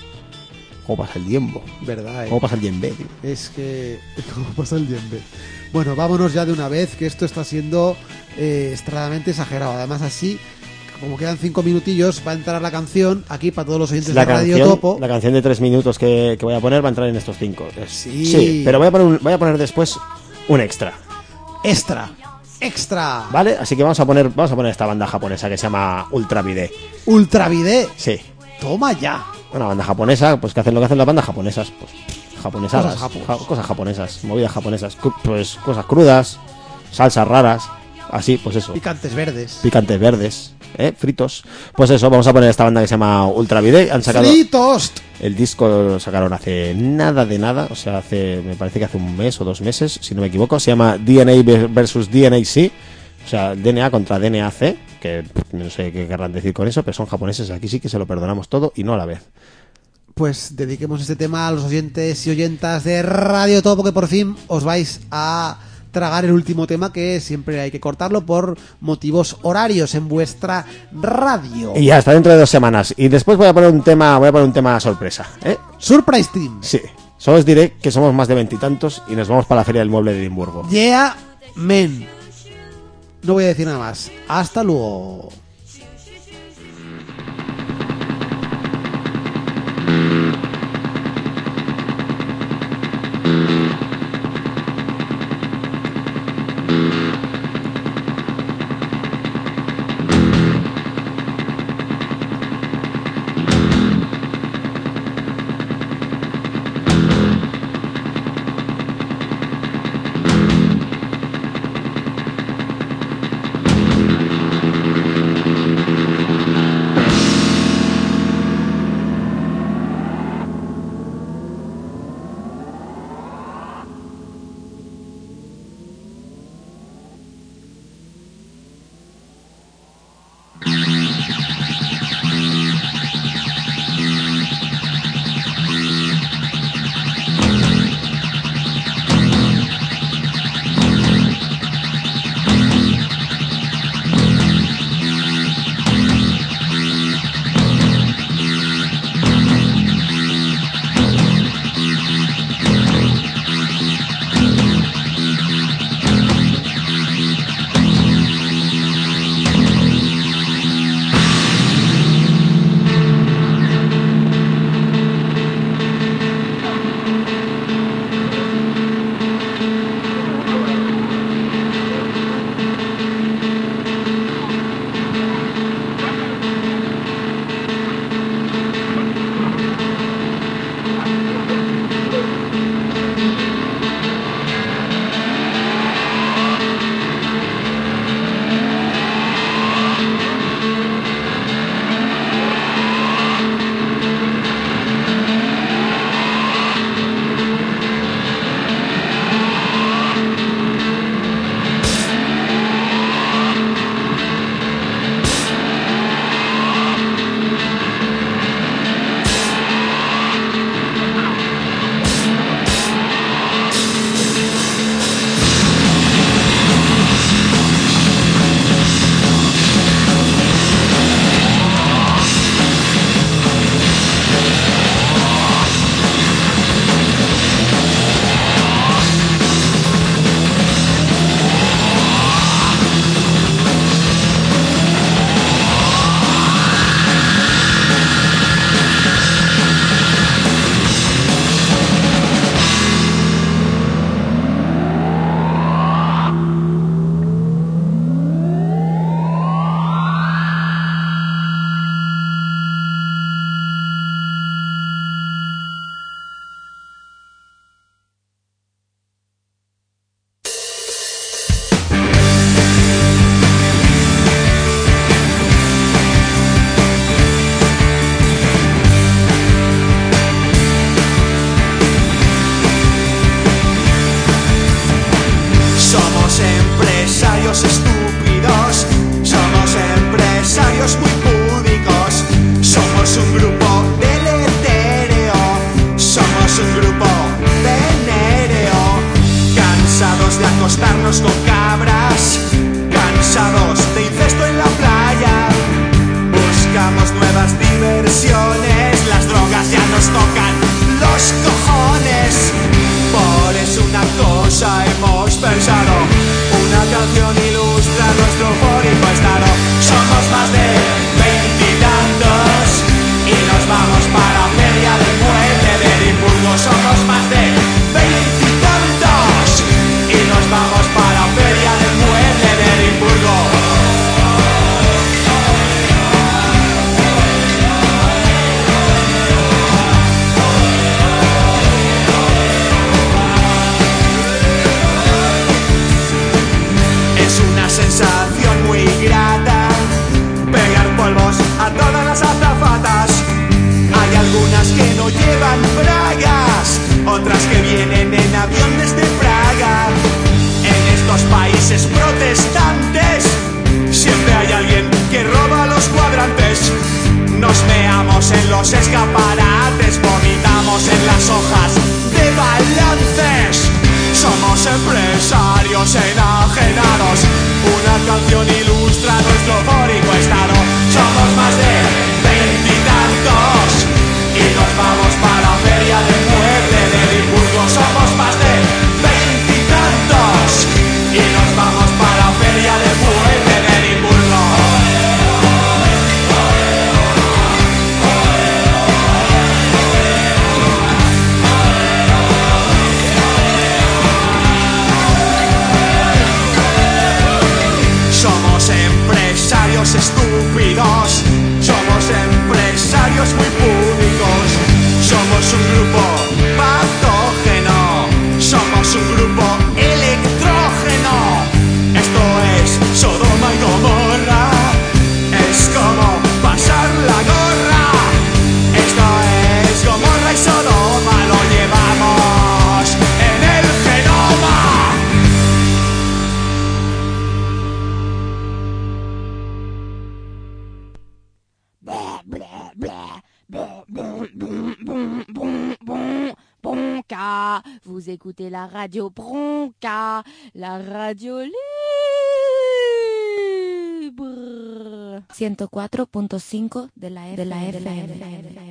¿Cómo pasa el tiempo? ¿Verdad? eh? ¿Cómo pasa el tiempo, tío? Es que... ¿Cómo pasa el tiempo? Bueno, vámonos ya de una vez, que esto está siendo eh, extremadamente exagerado. Además, así, como quedan cinco minutillos, va a entrar la canción aquí para todos los oyentes La de Radio canción, Topo. la canción de tres minutos que, que voy a poner va a entrar en estos cinco. Es- Sí. pero voy a, poner un- voy a poner después un extra. Extra. Extra. ¿Vale? Así que vamos a poner vamos a poner esta banda japonesa que se llama Ultravide. Ultravide. Sí. Toma ya. Una banda japonesa, pues que hacen lo que hacen las bandas japonesas, pues japonesadas, Cosas japos. ja- cosas japonesas, movidas japonesas, Cu- pues cosas crudas, salsas raras, así, pues eso, Picantes verdes. picantes verdes, ¿eh? Fritos. Pues eso, vamos a poner esta banda que se llama Ultravide. Han sacado Fritos. el disco, lo sacaron hace nada de nada, o sea, hace, me parece que hace un mes o dos meses, si no me equivoco. Se llama D N A versus D N A C, o sea, D N A contra D N A C, que no sé qué querrán decir con eso, pero son japoneses, aquí sí que se lo perdonamos todo y no a la vez. Pues dediquemos este tema a los oyentes y oyentas de Radio Topo, que por fin os vais a tragar el último tema, que siempre hay que cortarlo por motivos horarios en vuestra radio. Y ya está dentro de dos semanas. Y después voy a poner un tema, voy a poner un tema sorpresa, ¿eh? Surprise Team. Sí. Solo os diré que somos más de veintitantos y, nos vamos para la Feria del Mueble de Edimburgo. Yeah, men. No voy a decir nada más. Hasta luego. Thank vous écoutez la radio Bronca, la radio libre. ciento cuatro punto cinco de la F M.